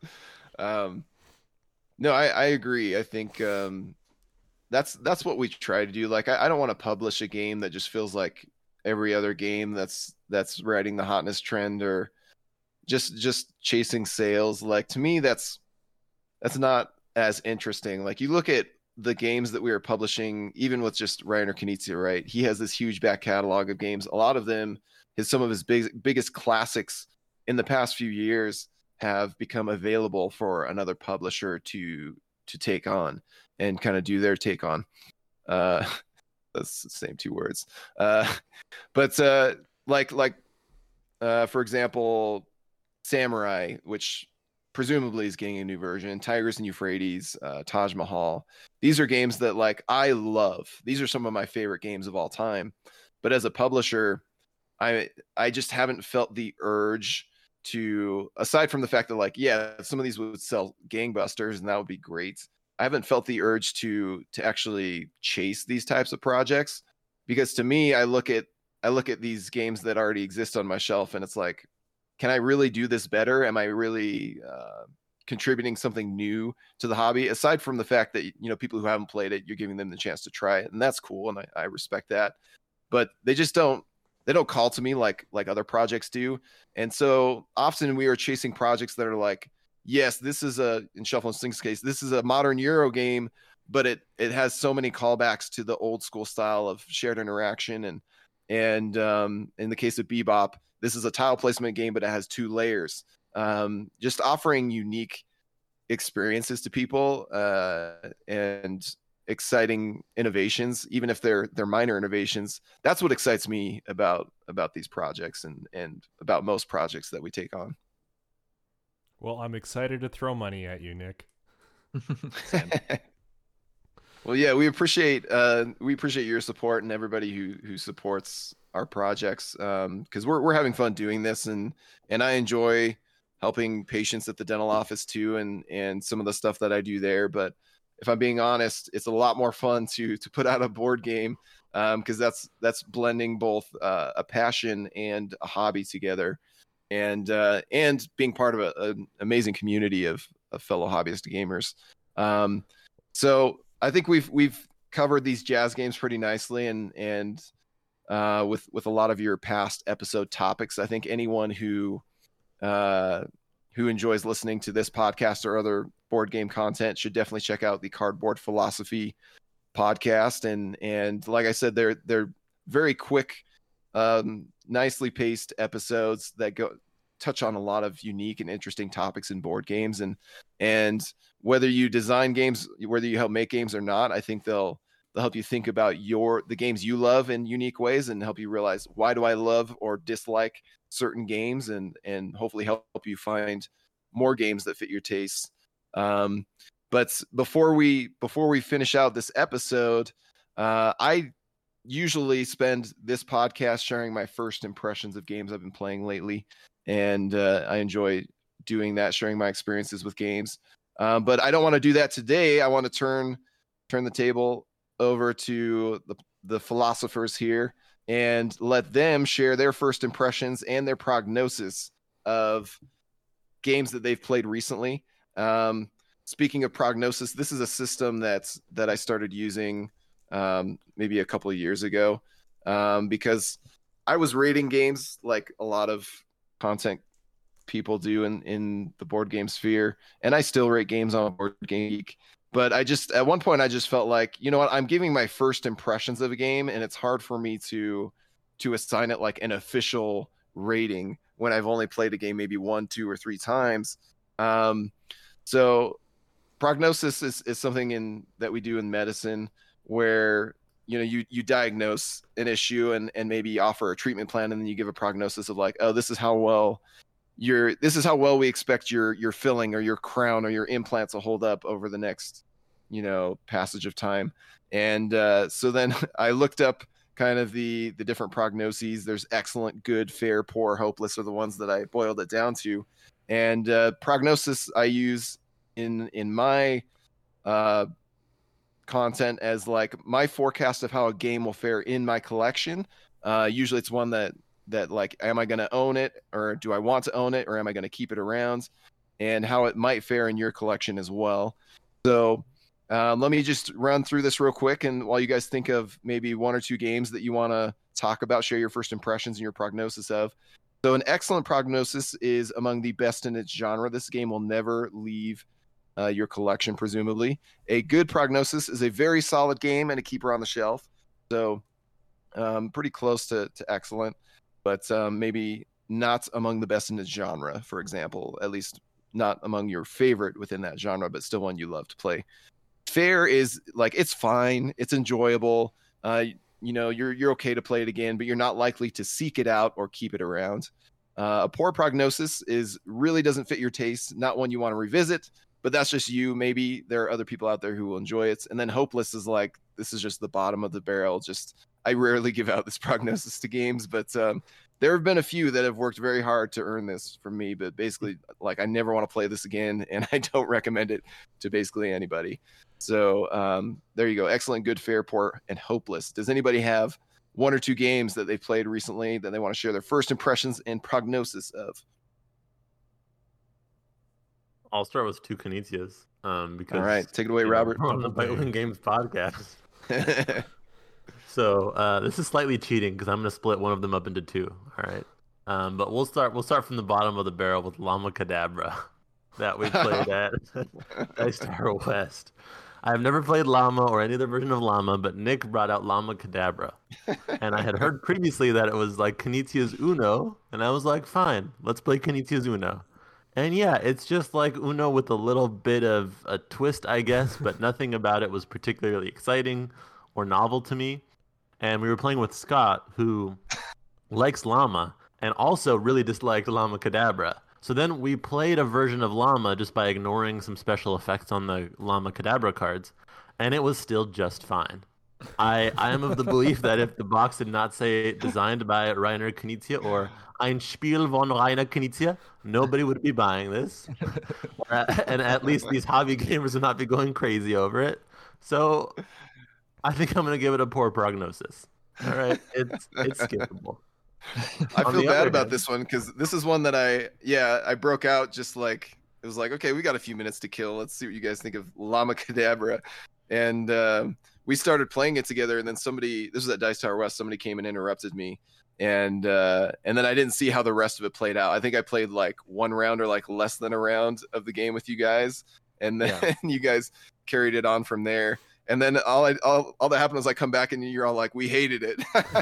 A: No, I agree. I think that's what we try to do. Like, I don't want to publish a game that just feels like every other game that's riding the hotness trend or just chasing sales. Like, to me, that's not as interesting. Like, you look at the games that we are publishing, even with just Reiner Knizia, right? He has this huge back catalog of games. A lot of them, some of his biggest classics in the past few years have become available for another publisher to take on and kind of do their take on. That's the same 2 words. But for example, Samurai, which presumably is getting a new version, Tigris and Euphrates, Taj Mahal. These are games that like I love. These are some of my favorite games of all time. But as a publisher, I just haven't felt the urge to, aside from the fact that like, yeah, some of these would sell gangbusters and that would be great. I haven't felt the urge to actually chase these types of projects, because to me, I look at these games that already exist on my shelf and it's like, can I really do this better? Am I really contributing something new to the hobby? Aside from the fact that, you know, people who haven't played it, you're giving them the chance to try it, and that's cool, and I respect that. But they just don't call to me like other projects do. And so often we are chasing projects that are like, yes, this is in Shuffle and Swing's case, this is a modern Euro game, but it has so many callbacks to the old school style of shared interaction And in the case of Bebop, this is a tile placement game, but it has 2 layers. Just offering unique experiences to people and exciting innovations, even if they're minor innovations. That's what excites me about these projects and about most projects that we take on.
C: Well, I'm excited to throw money at you, Nick.
A: Well, yeah, we appreciate your support and everybody who supports our projects, because we're having fun doing this, and I enjoy helping patients at the dental office too, and some of the stuff that I do there. But if I'm being honest, it's a lot more fun to put out a board game, because that's blending both a passion and a hobby together, and being part of an amazing community of fellow hobbyist gamers. So I think we've covered these jazz games pretty nicely, and with a lot of your past episode topics. I think anyone who enjoys listening to this podcast or other board game content should definitely check out the Cardboard Philosophy podcast. And like I said, they're very quick, nicely paced episodes that touch on a lot of unique and interesting topics in board games, and whether you design games, whether you help make games or not, I think they'll help you think about the games you love in unique ways, and help you realize, why do I love or dislike certain games, and hopefully help you find more games that fit your tastes. But before we finish out this episode, I usually spend this podcast sharing my first impressions of games I've been playing lately. And I enjoy doing that, sharing my experiences with games. But I don't want to do that today. I want to turn the table over to the philosophers here and let them share their first impressions and their prognosis of games that they've played recently. Speaking of prognosis, this is a system that I started using maybe a couple of years ago, because I was rating games like a lot of content people do in the board game sphere, and I still rate games on Board Game Geek. But at one point I just felt like, you know what, I'm giving my first impressions of a game, and it's hard for me to assign it like an official rating when I've only played a game maybe 1, 2, or 3 times. So prognosis is something that we do in medicine, where you diagnose an issue and maybe offer a treatment plan, and then you give a prognosis of like, oh, this is how well we expect your filling or your crown or your implants will hold up over the next passage of time. And so then I looked up kind of the different prognoses. There's excellent, good, fair, poor, hopeless are the ones that I boiled it down to. And prognosis I use in my content as like my forecast of how a game will fare in my collection. Usually it's one that like, am I going to own it, or do I want to own it, or am I going to keep it around, and how it might fare in your collection as well. So let me just run through this real quick, and while you guys think of maybe 1 or 2 games that you want to talk about, share your first impressions and your prognosis of. So an excellent prognosis is among the best in its genre. This game will never leave your collection, presumably. A good prognosis is a very solid game and a keeper on the shelf. So pretty close to excellent, but maybe not among the best in its genre, for example, at least not among your favorite within that genre, but still one you love to play. Fair is like, it's fine, it's enjoyable. You're okay to play it again, but you're not likely to seek it out or keep it around. A poor prognosis really doesn't fit your taste, not one you want to revisit, but that's just you. Maybe there are other people out there who will enjoy it. And then hopeless is like, this is just the bottom of the barrel. I rarely give out this prognosis to games, but there have been a few that have worked very hard to earn this from me. But basically, like, I never want to play this again, and I don't recommend it to basically anybody. So there you go. Excellent, good, fair, poor, and hopeless. Does anybody have 1 or 2 games that they've played recently that they want to share their first impressions and prognosis of?
D: I'll start with 2 Knizias. Because,
A: all right, take it away, Robert.
D: We're on the Bitewing Games podcast. So this is slightly cheating because I'm going to split one of them up into 2. All right, but we'll start from the bottom of the barrel with Llama Cadabra that we played at Dice Tower West. I've never played Llama or any other version of Llama, but Nick brought out Llama Kadabra. And I had heard previously that it was like Knizia's Uno, and I was like, fine, let's play Knizia's Uno. And yeah, it's just like Uno with a little bit of a twist, I guess, but nothing about it was particularly exciting or novel to me. And we were playing with Scott, who likes Llama and also really disliked Llama Kadabra. So then we played a version of Llama just by ignoring some special effects on the Llama Kadabra cards, and it was still just fine. I am of the belief that if the box did not say designed by Rainer Knizia or Ein Spiel von Rainer Knizia, nobody would be buying this. And at least these hobby gamers would not be going crazy over it. So I think I'm going to give it a poor prognosis. All right, it's skippable.
A: I feel bad about this one because this is one that I broke out just like it was like, okay, we got a few minutes to kill. Let's see what you guys think of Llama Kadabra. And we started playing it together, and then this was at Dice Tower West, somebody came and interrupted me. And then I didn't see how the rest of it played out. I think I played like one round or like less than a round of the game with you guys. And then you guys carried it on from there. And then all that happened was I come back and you're all like, we hated it.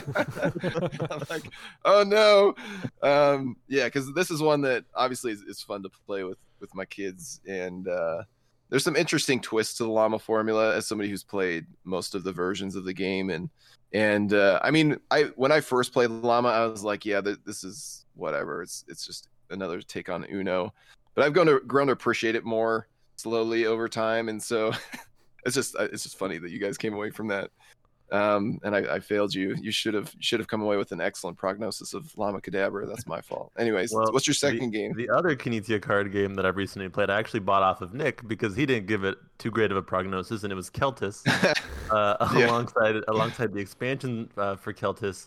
A: I'm like, oh no. Yeah, because this is one that obviously is fun to play with my kids. And there's some interesting twists to the Llama formula as somebody who's played most of the versions of the game. And I mean, when I first played Llama, I was like, yeah, this is whatever. It's just another take on Uno. But I've grown to appreciate it more slowly over time. And so... It's just funny that you guys came away from that, and I failed you. You should have come away with an excellent prognosis of Llama Kadabra. That's my fault. Anyways, what's your second game?
D: The other Knizia card game that I've recently played, I actually bought off of Nick because he didn't give it too great of a prognosis, and it was Keltis, alongside the expansion for Keltis,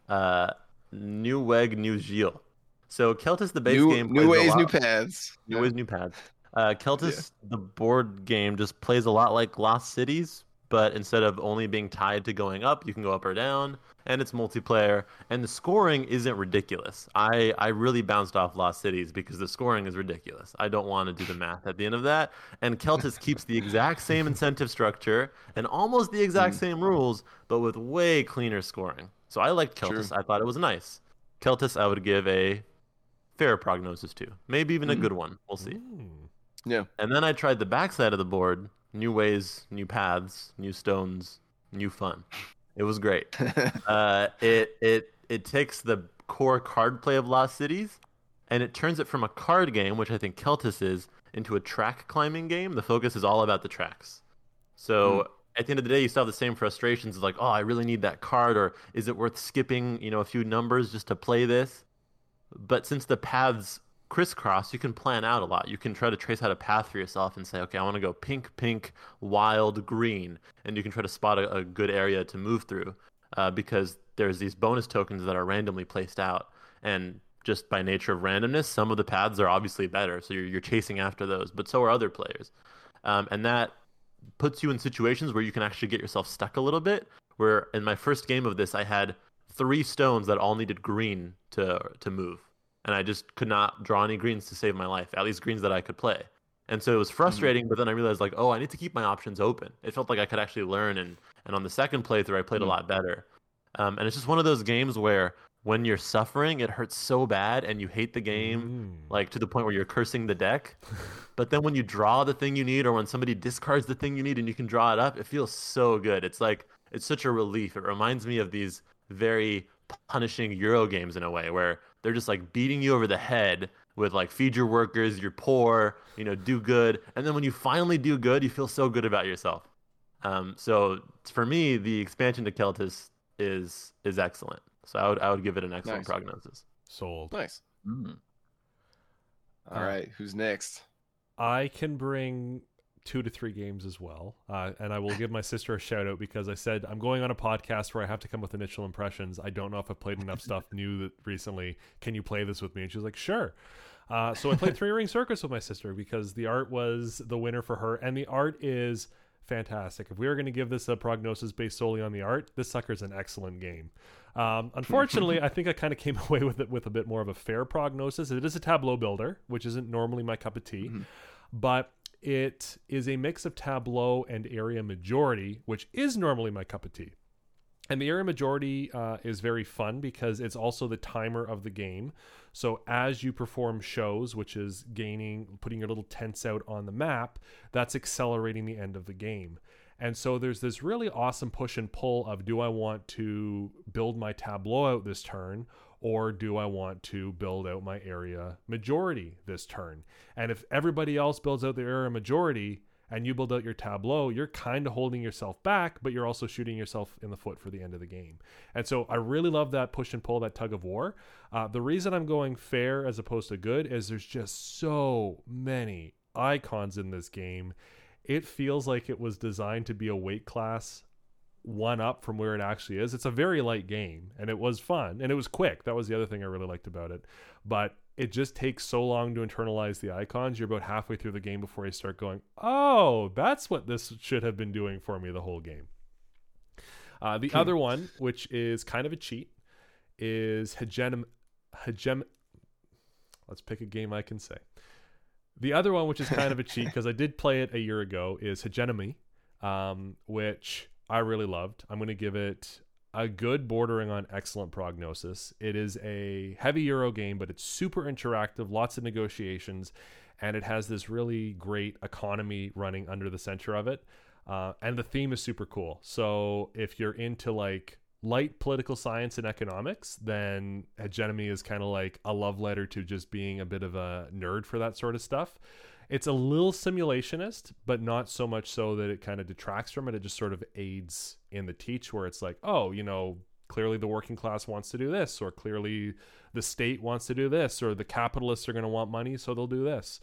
D: New Weg, New Gilles. So Keltis, the base game,
A: new ways, new paths.
D: New ways, new paths. Keltis, the board game, just plays a lot like Lost Cities, but instead of only being tied to going up, you can go up or down, and it's multiplayer, and the scoring isn't ridiculous. I really bounced off Lost Cities because the scoring is ridiculous. I don't want to do the math at the end of that, and Keltis keeps the exact same incentive structure and almost the exact same rules, but with way cleaner scoring. So I liked Keltis. True. I thought it was nice. Keltis I would give a fair prognosis to. Maybe even a good one. We'll see.
A: Yeah.
D: And then I tried the backside of the board. New ways, new paths, new stones, new fun. It was great. It takes the core card play of Lost Cities, and it turns it from a card game, which I think Keltis is, into a track climbing game. The focus is all about the tracks. So at the end of the day, you still have the same frustrations of like, oh, I really need that card, or is it worth skipping, a few numbers just to play this? But since the paths crisscross, you can plan out a lot. You can try to trace out a path for yourself and say, okay, I want to go pink, wild, green, and you can try to spot a good area to move through because there's these bonus tokens that are randomly placed out, and just by nature of randomness, some of the paths are obviously better, so you're chasing after those, but so are other players, and that puts you in situations where you can actually get yourself stuck a little bit. Where in my first game of this, I had 3 stones that all needed green to move. And I just could not draw any greens to save my life, at least greens that I could play. And so it was frustrating, but then I realized, like, oh, I need to keep my options open. It felt like I could actually learn, and on the second playthrough, I played a lot better. And it's just one of those games where when you're suffering, it hurts so bad, and you hate the game, like, to the point where you're cursing the deck. But then when you draw the thing you need, or when somebody discards the thing you need and you can draw it up, it feels so good. It's like, it's such a relief. It reminds me of these very punishing Euro games in a way, where they're just like beating you over the head with like, feed your workers, you're poor, do good. And then when you finally do good, you feel so good about yourself. So for me, the expansion to Keltis is excellent. So I would give it an excellent prognosis.
C: Sold.
A: Nice. All right. Who's next?
C: I can bring 2 to 3 games as well. And I will give my sister a shout out because I said, I'm going on a podcast where I have to come with initial impressions. I don't know if I've played enough stuff new recently. Can you play this with me? And she was like, sure. So I played 3 Ring Circus with my sister because the art was the winner for her. And the art is fantastic. If we were going to give this a prognosis based solely on the art, this sucker's an excellent game. Unfortunately, I think I kind of came away with it with a bit more of a fair prognosis. It is a tableau builder, which isn't normally my cup of tea. But it is a mix of Tableau and Area Majority, which is normally my cup of tea. And the Area Majority is very fun because it's also the timer of the game. So as you perform shows, which is putting your little tents out on the map, that's accelerating the end of the game. And so there's this really awesome push and pull of, do I want to build my Tableau out this turn, or do I want to build out my Area Majority this turn? And if everybody else builds out their Area Majority and you build out your Tableau, you're kind of holding yourself back, but you're also shooting yourself in the foot for the end of the game. And so I really love that push and pull, that tug of war. The reason I'm going fair as opposed to good is there's just so many icons in this game. It feels like it was designed to be a weight class one up from where it actually is. It's a very light game, and it was fun, and it was quick. That was the other thing I really liked about it. But it just takes so long to internalize the icons. You're about halfway through the game before you start going, oh, that's what this should have been doing for me the whole game. The other one, which is kind of a cheat, is Hegemony. Let's pick a game I can say. The other one, which is kind of a cheat, because I did play it a year ago, is Hegemony, which I really loved. I'm going to give it a good bordering on excellent prognosis. It is a heavy Euro game, but it's super interactive, lots of negotiations, and it has this really great economy running under the center of it. And the theme is super cool. So if you're into like light political science and economics, then Hegemony is kind of like a love letter to just being a bit of a nerd for that sort of stuff. It's a little simulationist, but not so much so that it kind of detracts from it. It just sort of aids in the teach, where it's like, oh, clearly the working class wants to do this, or clearly the state wants to do this, or the capitalists are going to want money, so they'll do this.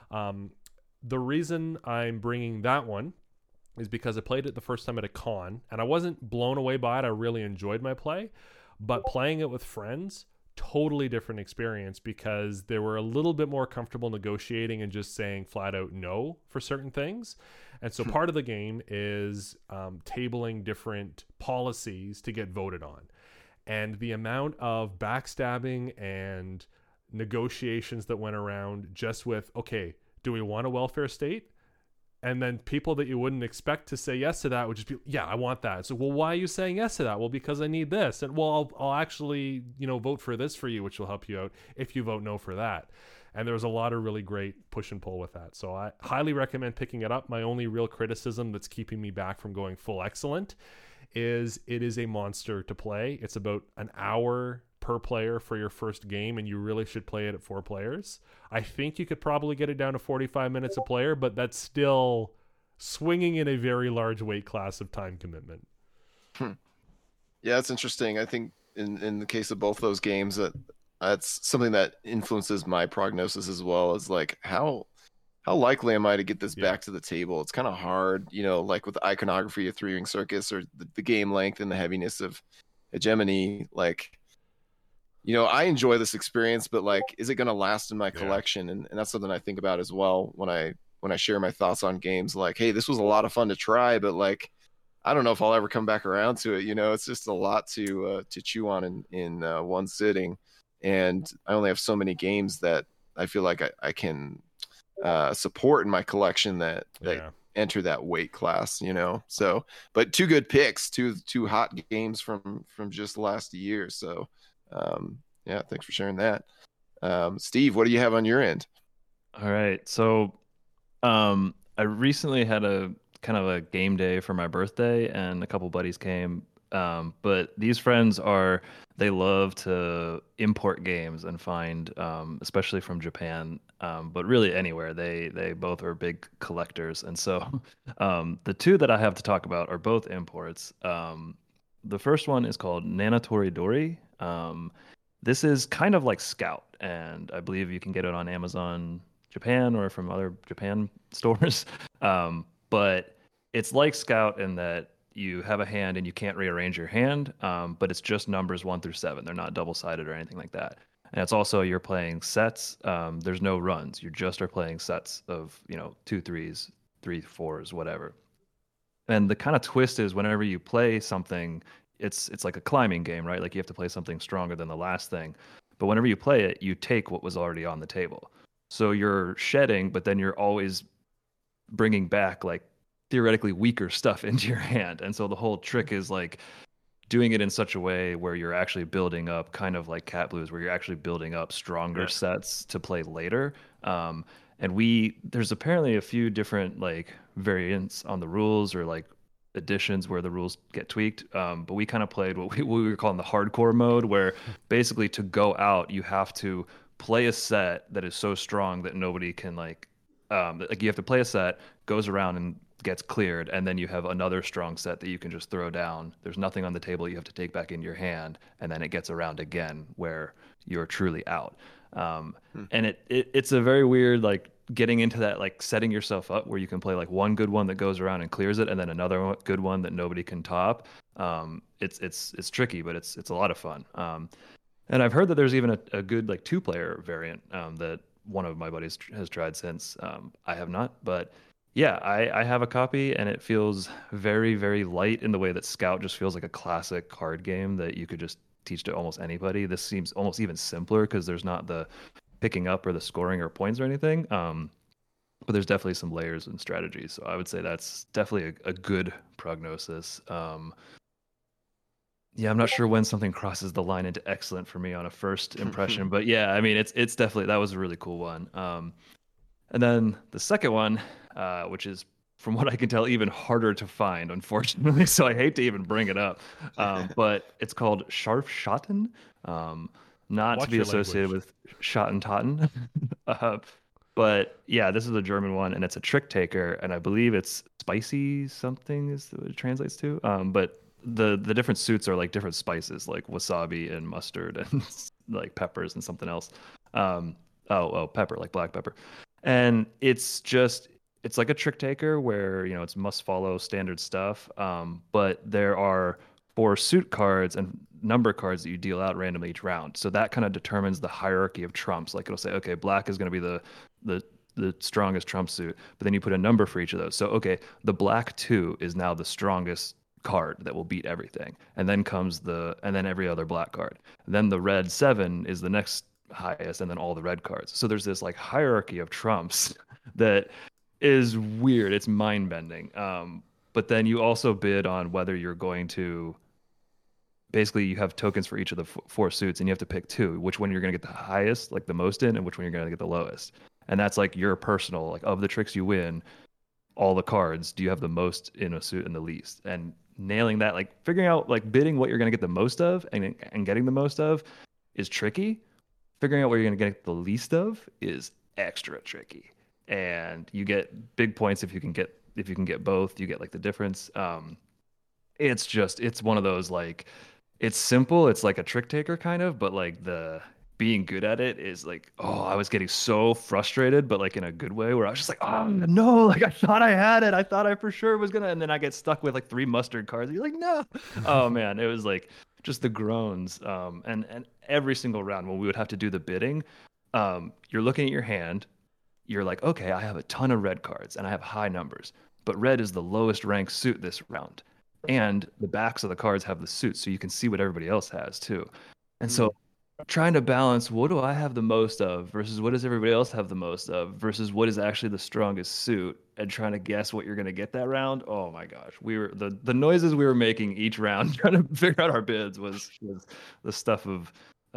C: The reason I'm bringing that one is because I played it the first time at a con, and I wasn't blown away by it. I really enjoyed my play, but playing it with friends, totally different experience, because they were a little bit more comfortable negotiating and just saying flat out no for certain things. And so part of the game is tabling different policies to get voted on. And the amount of backstabbing and negotiations that went around just with, okay, do we want a welfare state? And then people that you wouldn't expect to say yes to that would just be, yeah, I want that. So, well, why are you saying yes to that? Well, because I need this. And well, I'll actually, vote for this for you, which will help you out if you vote no for that. And there was a lot of really great push and pull with that. So I highly recommend picking it up. My only real criticism that's keeping me back from going full excellent is it is a monster to play. It's about an hour per player for your first game, and you really should play it at 4 players. I think you could probably get it down to 45 minutes a player, but that's still swinging in a very large weight class of time commitment.
A: Yeah, that's interesting. I think in the case of both those games, that's something that influences my prognosis as well, as like how likely am I to get this back to the table? It's kind of hard, like with the iconography of Three Ring Circus, or the game length and the heaviness of Hegemony. Like, I enjoy this experience, but like, is it going to last in my collection? And that's something I think about as well when I share my thoughts on games. Like, hey, this was a lot of fun to try, but like, I don't know if I'll ever come back around to it. It's just a lot to chew on in one sitting, and I only have so many games that I feel like I can support in my collection that enter that weight class. So, but 2 good picks, two hot games from just last year. So. Thanks for sharing that. Steve, what do you have on your end?
E: All right. So I recently had a kind of a game day for my birthday, and a couple buddies came. But these friends they love to import games and find, especially from Japan, but really anywhere. They both are big collectors. And so the 2 that I have to talk about are both imports. The first one is called Nanatori Dori. This is kind of like Scout, and I believe you can get it on Amazon Japan or from other Japan stores. But it's like Scout in that you have a hand and you can't rearrange your hand, but it's just numbers 1 through 7. They're not double-sided or anything like that. And it's also, you're playing sets. There's no runs. You just are playing sets of 2 3s, 3 4s, whatever. And the kind of twist is, whenever you play something, it's like a climbing game, right? Like, you have to play something stronger than the last thing. But whenever you play it, you take what was already on the table. So you're shedding, but then you're always bringing back like theoretically weaker stuff into your hand. And so the whole trick is like doing it in such a way where you're actually building up, kind of like Cat Blues, where you're actually building up stronger sets to play later. And there's apparently a few different like variants on the rules, or like editions where the rules get tweaked. But we kind of played what we were calling the hardcore mode, where basically to go out, you have to play a set that is so strong that nobody can like you have to play a set, goes around and gets cleared, and then you have another strong set that you can just throw down. There's nothing on the table you have to take back in your hand, and then it gets around again where you're truly out. And it's a very weird, like, getting into that, like setting yourself up where you can play like one good one that goes around and clears it, and then another good one that nobody can top. It's tricky, but it's a lot of fun. And I've heard that there's even a good like 2-player variant that one of my buddies has tried since. I have not, but yeah, I have a copy, and it feels very, very light in the way that Scout just feels like a classic card game that you could just teach to almost anybody. This seems almost even simpler because there's not the picking up or the scoring or points or anything. But there's definitely some layers and strategies. So I would say that's definitely a good prognosis. Yeah, I'm not sure when something crosses the line into excellent for me on a first impression, but yeah, I mean, it's definitely, that was a really cool one. And then the second one, which is, from what I can tell, even harder to find, unfortunately. So I hate to even bring it up, but it's called Scharfschatten, not
C: Watch
E: to be
C: your
E: associated
C: language.
E: with Schattentotten. But yeah, this is a German one, and it's a trick taker, and I believe it's spicy something is what it translates to. But the different suits are like different spices, like wasabi and mustard and like peppers and something else. Pepper, like black pepper. And it's like a trick taker where, you know, it's must follow standard stuff. But there are 4 suit cards and number cards that you deal out randomly each round. So that kind of determines the hierarchy of trumps. Like it'll say, okay, black is going to be the strongest trump suit, but then you put a number for each of those. So, okay, the black 2 is now the strongest card that will beat everything. And then comes and then every other black card. And then the red 7 is the next highest, and then all the red cards. So there's this like hierarchy of trumps that is weird. It's mind bending. But then you also bid on whether you're going to, basically you have tokens for each of the 4 suits, and you have to pick 2, which one you're going to get the highest, like the most in, and which one you're going to get the lowest. And that's like your personal, like, of the tricks you win, all the cards, do you have the most in a suit and the least? And nailing that, like figuring out, like bidding what you're going to get the most of and getting the most of is tricky. Figuring out what you're going to get the least of is extra tricky. And you get big points if you can get both. You get like the difference. It's one of those, like, it's simple, it's like a trick taker kind of, but like the being good at it is like, oh, I was getting so frustrated, but like in a good way, where I was just like, oh no, like I thought I had it, I thought I for sure was gonna, and then I get stuck with like 3 mustard cards. You're like, no. Oh man, it was like just the groans. And every single round when we would have to do the bidding, you're looking at your hand, you're like, okay, I have a ton of red cards and I have high numbers, but red is the lowest ranked suit this round, and the backs of the cards have the suits, so you can see what everybody else has too. And so trying to balance, what do I have the most of versus what does everybody else have the most of versus what is actually the strongest suit, and trying to guess what you're going to get that round. Oh my gosh, we were the noises we were making each round trying to figure out our bids was the stuff of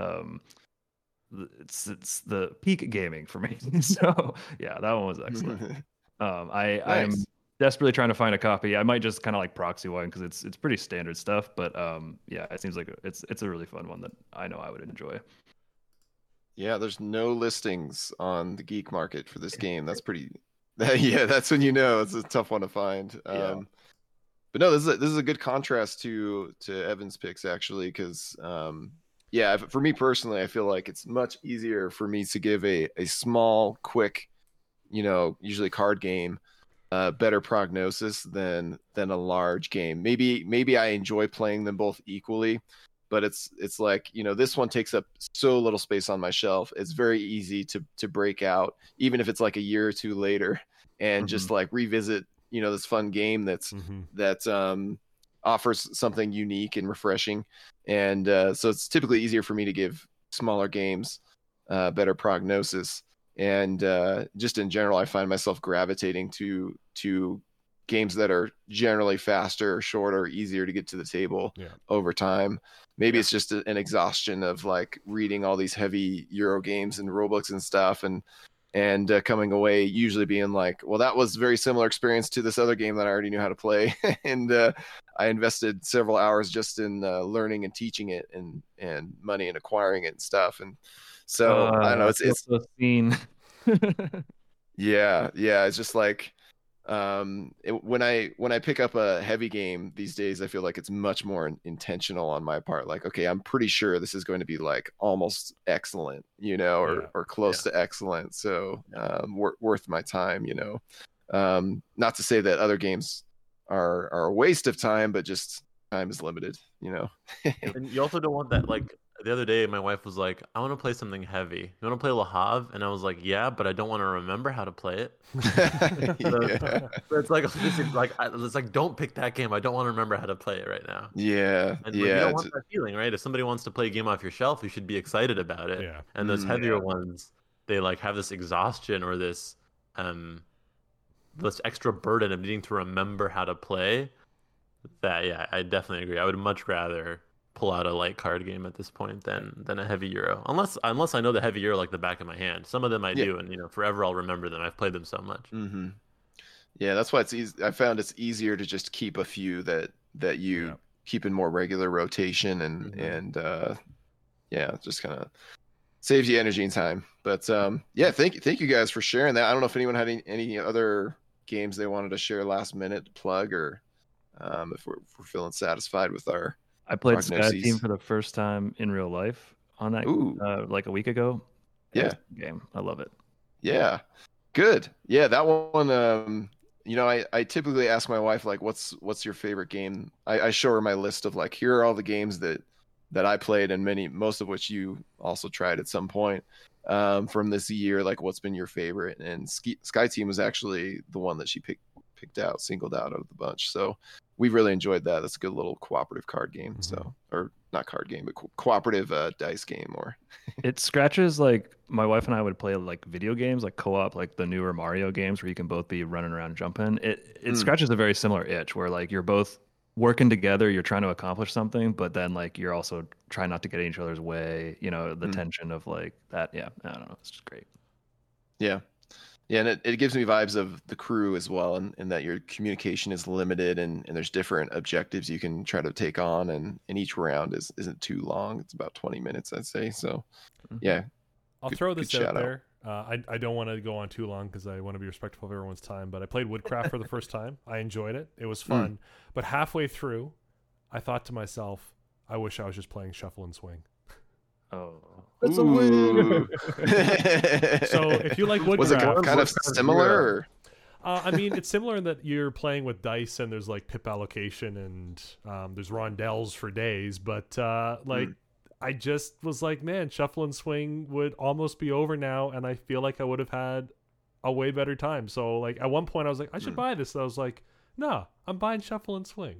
E: it's the peak gaming for me. So yeah, that one was excellent. I'm desperately trying to find a copy. I might just kind of like proxy one because it's pretty standard stuff, but yeah, it seems like it's a really fun one that I know I would enjoy.
A: Yeah, there's no listings on the geek market for this game. That's pretty. Yeah, that's when you know it's a tough one to find.
E: Yeah.
A: But no, this is a good contrast to Evan's picks, actually, because yeah, for me personally, I feel like it's much easier for me to give a small, quick, usually card game, better prognosis than a large game. Maybe I enjoy playing them both equally, but it's like, this one takes up so little space on my shelf. It's very easy to break out, even if it's like a year or two later, and just like revisit, this fun game that offers something unique and refreshing. And so it's typically easier for me to give smaller games better prognosis. And just in general, I find myself gravitating to to games that are generally faster, shorter, easier to get to the table over time. Maybe it's just an exhaustion of like reading all these heavy Euro games and rulebooks and stuff, and coming away usually being like, well, that was a very similar experience to this other game that I already knew how to play. And I invested several hours just in learning and teaching it, and money and acquiring it and stuff. And so I don't know, it's
E: so seen.
A: yeah, it's just like when I pick up a heavy game these days, I feel like it's much more intentional on my part. Like, okay, I'm pretty sure this is going to be like almost excellent, or close to excellent. So worth my time, not to say that other games are a waste of time, but just time is limited,
D: And you also don't want that, like, the other day my wife was like, I want to play something heavy. You want to play Le Havre? And I was like, yeah, but I don't want to remember how to play it. So it's like, don't pick that game. I don't want to remember how to play it right now. And you don't want that feeling, right? If somebody wants to play a game off your shelf, you should be excited about it. And those heavier ones, they like have this exhaustion or this extra burden of needing to remember how to play. That I definitely agree. I would much rather pull out a light card game at this point than a heavy Euro, unless I know the heavy Euro like the back of my hand. Some of them I do, and forever I'll remember them. I've played them so much.
A: Yeah, that's why it's easy. I found it's easier to just keep a few that you keep in more regular rotation, and just kind of saves you energy and time. But thank you guys for sharing that. I don't know if anyone had any other games they wanted to share last minute to plug, or if we're feeling satisfied with our.
E: I played Sky Team for the first time in real life on that like a week ago. Game. I love it.
A: Yeah. Good. Yeah, that one I typically ask my wife like what's your favorite game? I show her my list of like, here are all the games that I played, and most of which you also tried at some point from this year, like what's been your favorite. And Sky Team was actually the one that she singled out of the bunch. So we really enjoyed that. That's a good little cooperative card game. So, or not card game, but cooperative dice game. Or
E: it scratches like my wife and I would play like video games, like co-op, like the newer Mario games where you can both be running around jumping. It scratches a very similar itch where like you're both working together, you're trying to accomplish something, but then like you're also trying not to get in each other's way. The tension of like that. Yeah, I don't know. It's just great.
A: Yeah. Yeah, and it gives me vibes of The Crew as well, and that your communication is limited, and there's different objectives you can try to take on, and each round isn't too long. It's about 20 minutes, I'd say. So, yeah.
C: I'll throw this out there. I don't want to go on too long because I want to be respectful of everyone's time, but I played Woodcraft for the first time. I enjoyed it. It was fun. But halfway through, I thought to myself, I wish I was just playing Shuffle and Swing.
E: Oh,
A: that's a win!
C: So if you like Woodcraft,
A: was it kind of similar?
C: I mean, it's similar in that you're playing with dice, and there's like pip allocation, and there's rondelles for days. But I just was like, man, Shuffle and Swing would almost be over now, and I feel like I would have had a way better time. So like at one point, I was like, I should buy this. And I was like, no, I'm buying Shuffle and Swing.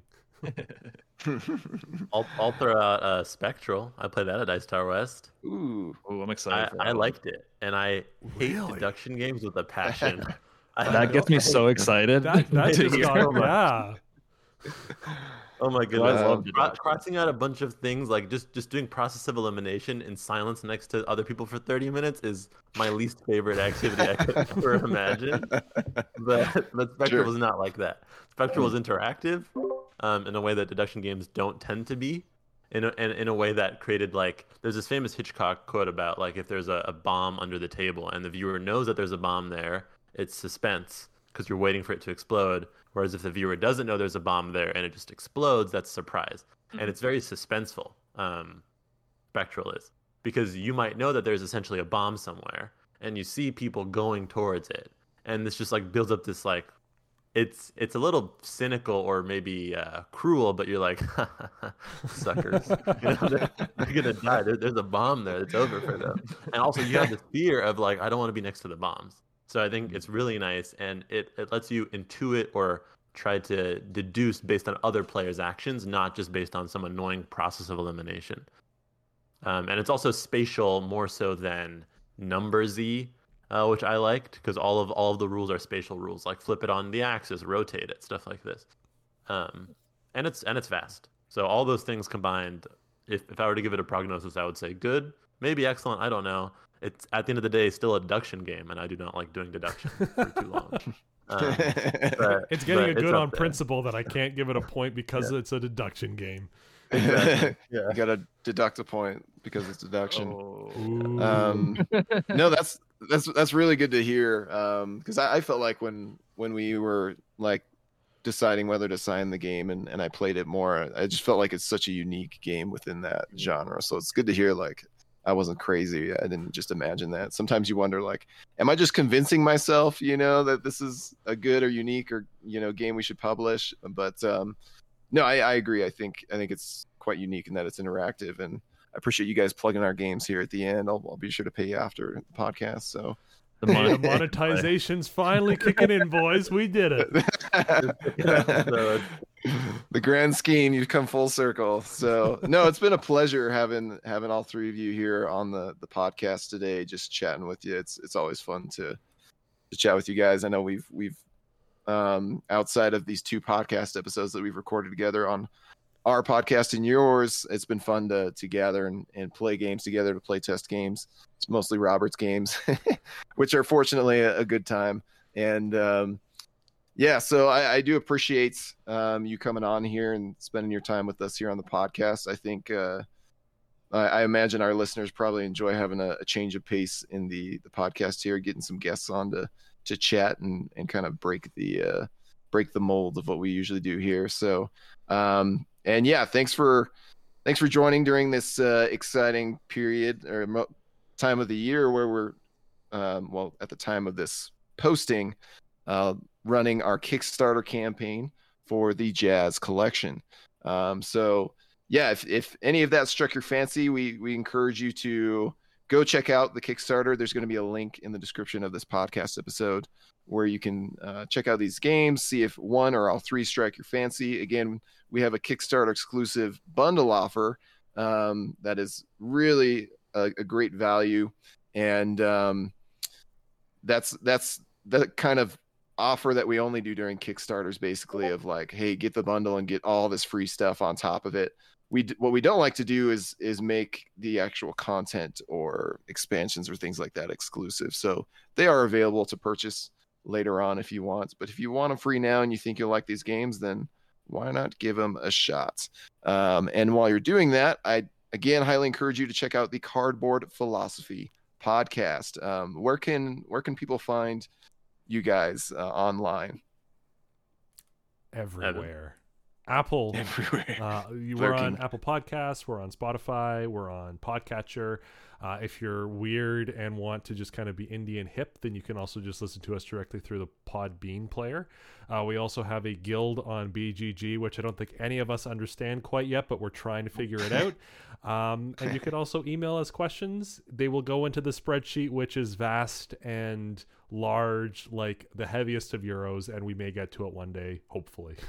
D: I'll throw out Spectral. I played that at Dice Tower West.
E: Ooh, I'm excited.
D: I liked it, and I hate deduction games with a passion.
E: That gets me so excited.
C: That just got,
D: Oh my goodness! Crossing out a bunch of things, like just doing process of elimination in silence next to other people for 30 minutes is my least favorite activity I could ever imagine. But Spectral was not like that. Spectral was interactive in a way that deduction games don't tend to be. In a way that created, like, there's this famous Hitchcock quote about, like, if there's a bomb under the table and the viewer knows that there's a bomb there, it's suspense because you're waiting for it to explode. Whereas if the viewer doesn't know there's a bomb there and it just explodes, that's surprise. And it's very suspenseful, Spectral is. Because you might know that there's essentially a bomb somewhere and you see people going towards it. And this just, like, builds up this, like, it's a little cynical or maybe cruel, but you're like, suckers. They're gonna die. There's a bomb there. It's over for them. And also you have the fear of, like, I don't want to be next to the bombs. So I think it's really nice, and it lets you intuit or try to deduce based on other players' actions, not just based on some annoying process of elimination. And it's also spatial more so than numbersy. which I liked because all of the rules are spatial rules, like flip it on the axis, rotate it, stuff like this. And it's fast. So all those things combined, if I were to give it a prognosis, I would say good, maybe excellent. I don't know. It's at the end of the day still a deduction game, and I do not like doing deduction for too long.
C: It's getting a good on
D: there.
C: principle that I can't give it a point because it's a deduction game.
D: Exactly. Yeah.
A: You gotta deduct a point because it's deduction.
C: Ooh.
A: No, that's really good to hear. Because I felt like when we were like deciding whether to sign the game and I played it more, I just felt like it's such a unique game within that genre. So it's good to hear like I wasn't crazy. I didn't just imagine that. Sometimes you wonder like, am I just convincing myself, that this is a good or unique or game we should publish? But no, I agree. I think it's quite unique in that it's interactive, and I appreciate you guys plugging our games here at the end. I'll be sure to pay you after the podcast. So
C: The monetization's finally kicking in, boys. We did it.
A: The grand scheme, you've come full circle. So no, it's been a pleasure having all three of you here on the podcast today, just chatting with you. It's always fun to chat with you guys. I know we've outside of these 2 podcast episodes that we've recorded together on our podcast and yours, it's been fun to gather and play games together, to play test games. It's mostly Robert's games, which are fortunately a good time. And so I do appreciate you coming on here and spending your time with us here on the podcast. I think I imagine our listeners probably enjoy having a change of pace in the podcast here, getting some guests on to chat and kind of break the mold of what we usually do here. So and yeah, thanks for joining during this exciting period or time of the year where we're at the time of this posting, running our Kickstarter campaign for the Jazz Collection. So yeah, if any of that struck your fancy, we encourage you to go check out the Kickstarter. There's going to be a link in the description of this podcast episode where you can check out these games, see if one or all 3 strike your fancy. Again, we have a Kickstarter exclusive bundle offer that is really a great value. And that's the kind of offer that we only do during Kickstarters, basically, of like, hey, get the bundle and get all this free stuff on top of it. What we don't like to do is make the actual content or expansions or things like that exclusive. So they are available to purchase later on if you want. But if you want them free now and you think you'll like these games, then why not give them a shot? And while you're doing that, I again highly encourage you to check out the Cardboard Philosophy podcast. Where can people find you guys online?
C: Everywhere. Apple.
A: Everywhere.
C: We're on Apple Podcasts. We're on Spotify. We're on Podcatcher. If you're weird and want to just kind of be indie and hip, then you can also just listen to us directly through the Podbean player. We also have a guild on BGG, which I don't think any of us understand quite yet, but we're trying to figure it out. And you can also email us questions. They will go into the spreadsheet, which is vast and large, like the heaviest of euros, and we may get to it one day, hopefully.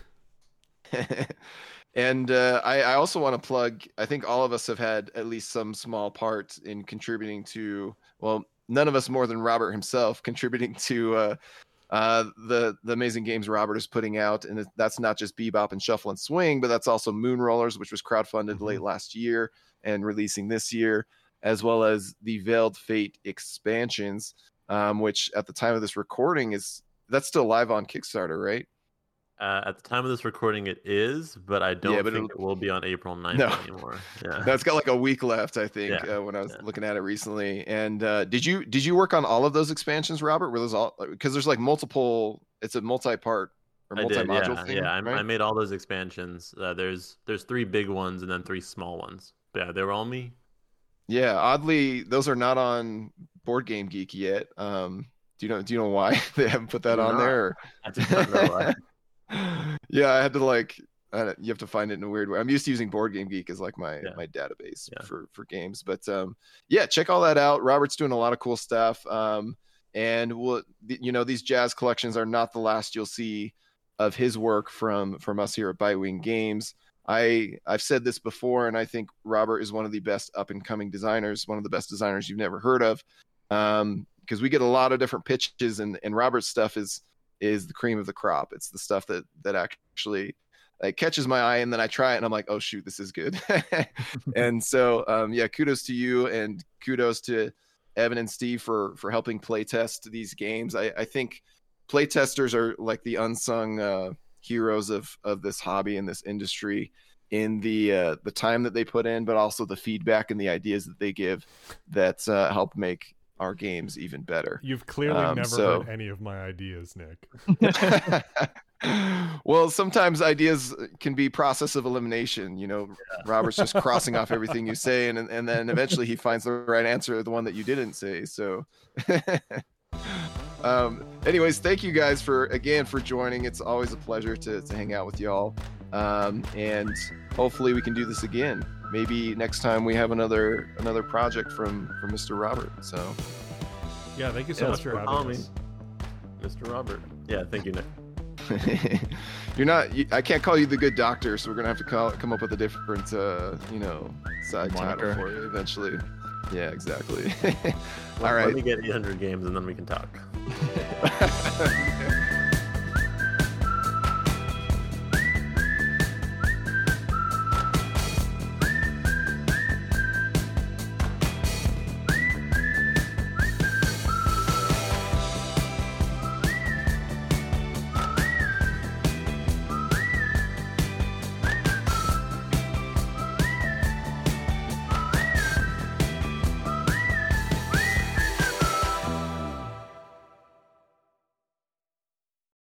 A: And I also want to plug, I think all of us have had at least some small part in contributing to, well, none of us more than Robert himself, contributing to the amazing games Robert is putting out. And that's not just Bebop and Shuffle and Swing, but that's also Moon Rollers, which was crowdfunded late last year and releasing this year, as well as the Veiled Fate expansions, which at the time of this recording that's still live on Kickstarter, right?
D: At the time of this recording, it is, but I don't think it will be on April 9th anymore. Yeah,
A: no, it's got like a week left, I think, when I was looking at it recently. And did you work on all of those expansions, Robert? Were those all, because there's like multiple? It's a multi-part or multi-module thing.
D: Yeah,
A: right?
D: I made all those expansions. There's 3 big ones and then 3 small ones. But yeah, they were all me. Yeah,
A: oddly, those are not on Board Game Geek yet. Do you know why they haven't put that on there? Or?
D: I did not know why.
A: Yeah, I had to you have to find it in a weird way. I'm used to using Board Game Geek as like my database for games, but check all that out. Robert's doing a lot of cool stuff, and these Jazz collections are not the last you'll see of his work from us here at Bitewing Games. I've said this before, and I think Robert is one of the best up and coming designers, one of the best designers you've never heard of. because we get a lot of different pitches, and Robert's stuff is the cream of the crop. It's the stuff that actually like catches my eye, and then I try it and I'm like, oh shoot, this is good. And so kudos to you, and kudos to Evan and Steve for helping play test these games. I think play testers are like the unsung heroes of this hobby and this industry, in the time that they put in, but also the feedback and the ideas that they give that help make our games even better.
C: You've clearly never heard any of my ideas, Nick.
A: Well, sometimes ideas can be process of elimination. Robert's just crossing off everything you say, and then eventually he finds the right answer, the one that you didn't say. So anyways, thank you guys for joining. It's always a pleasure to hang out with y'all. And hopefully we can do this again. Maybe next time we have another project from Mr. Robert. So
C: yeah, thank you so much for having us.
D: Mr. Robert. Yeah, thank you, Nick.
A: I can't call you the good doctor, so we're gonna have to come up with a different side title for you eventually. Yeah, exactly. All right,
D: let me get 800 games and then we can talk.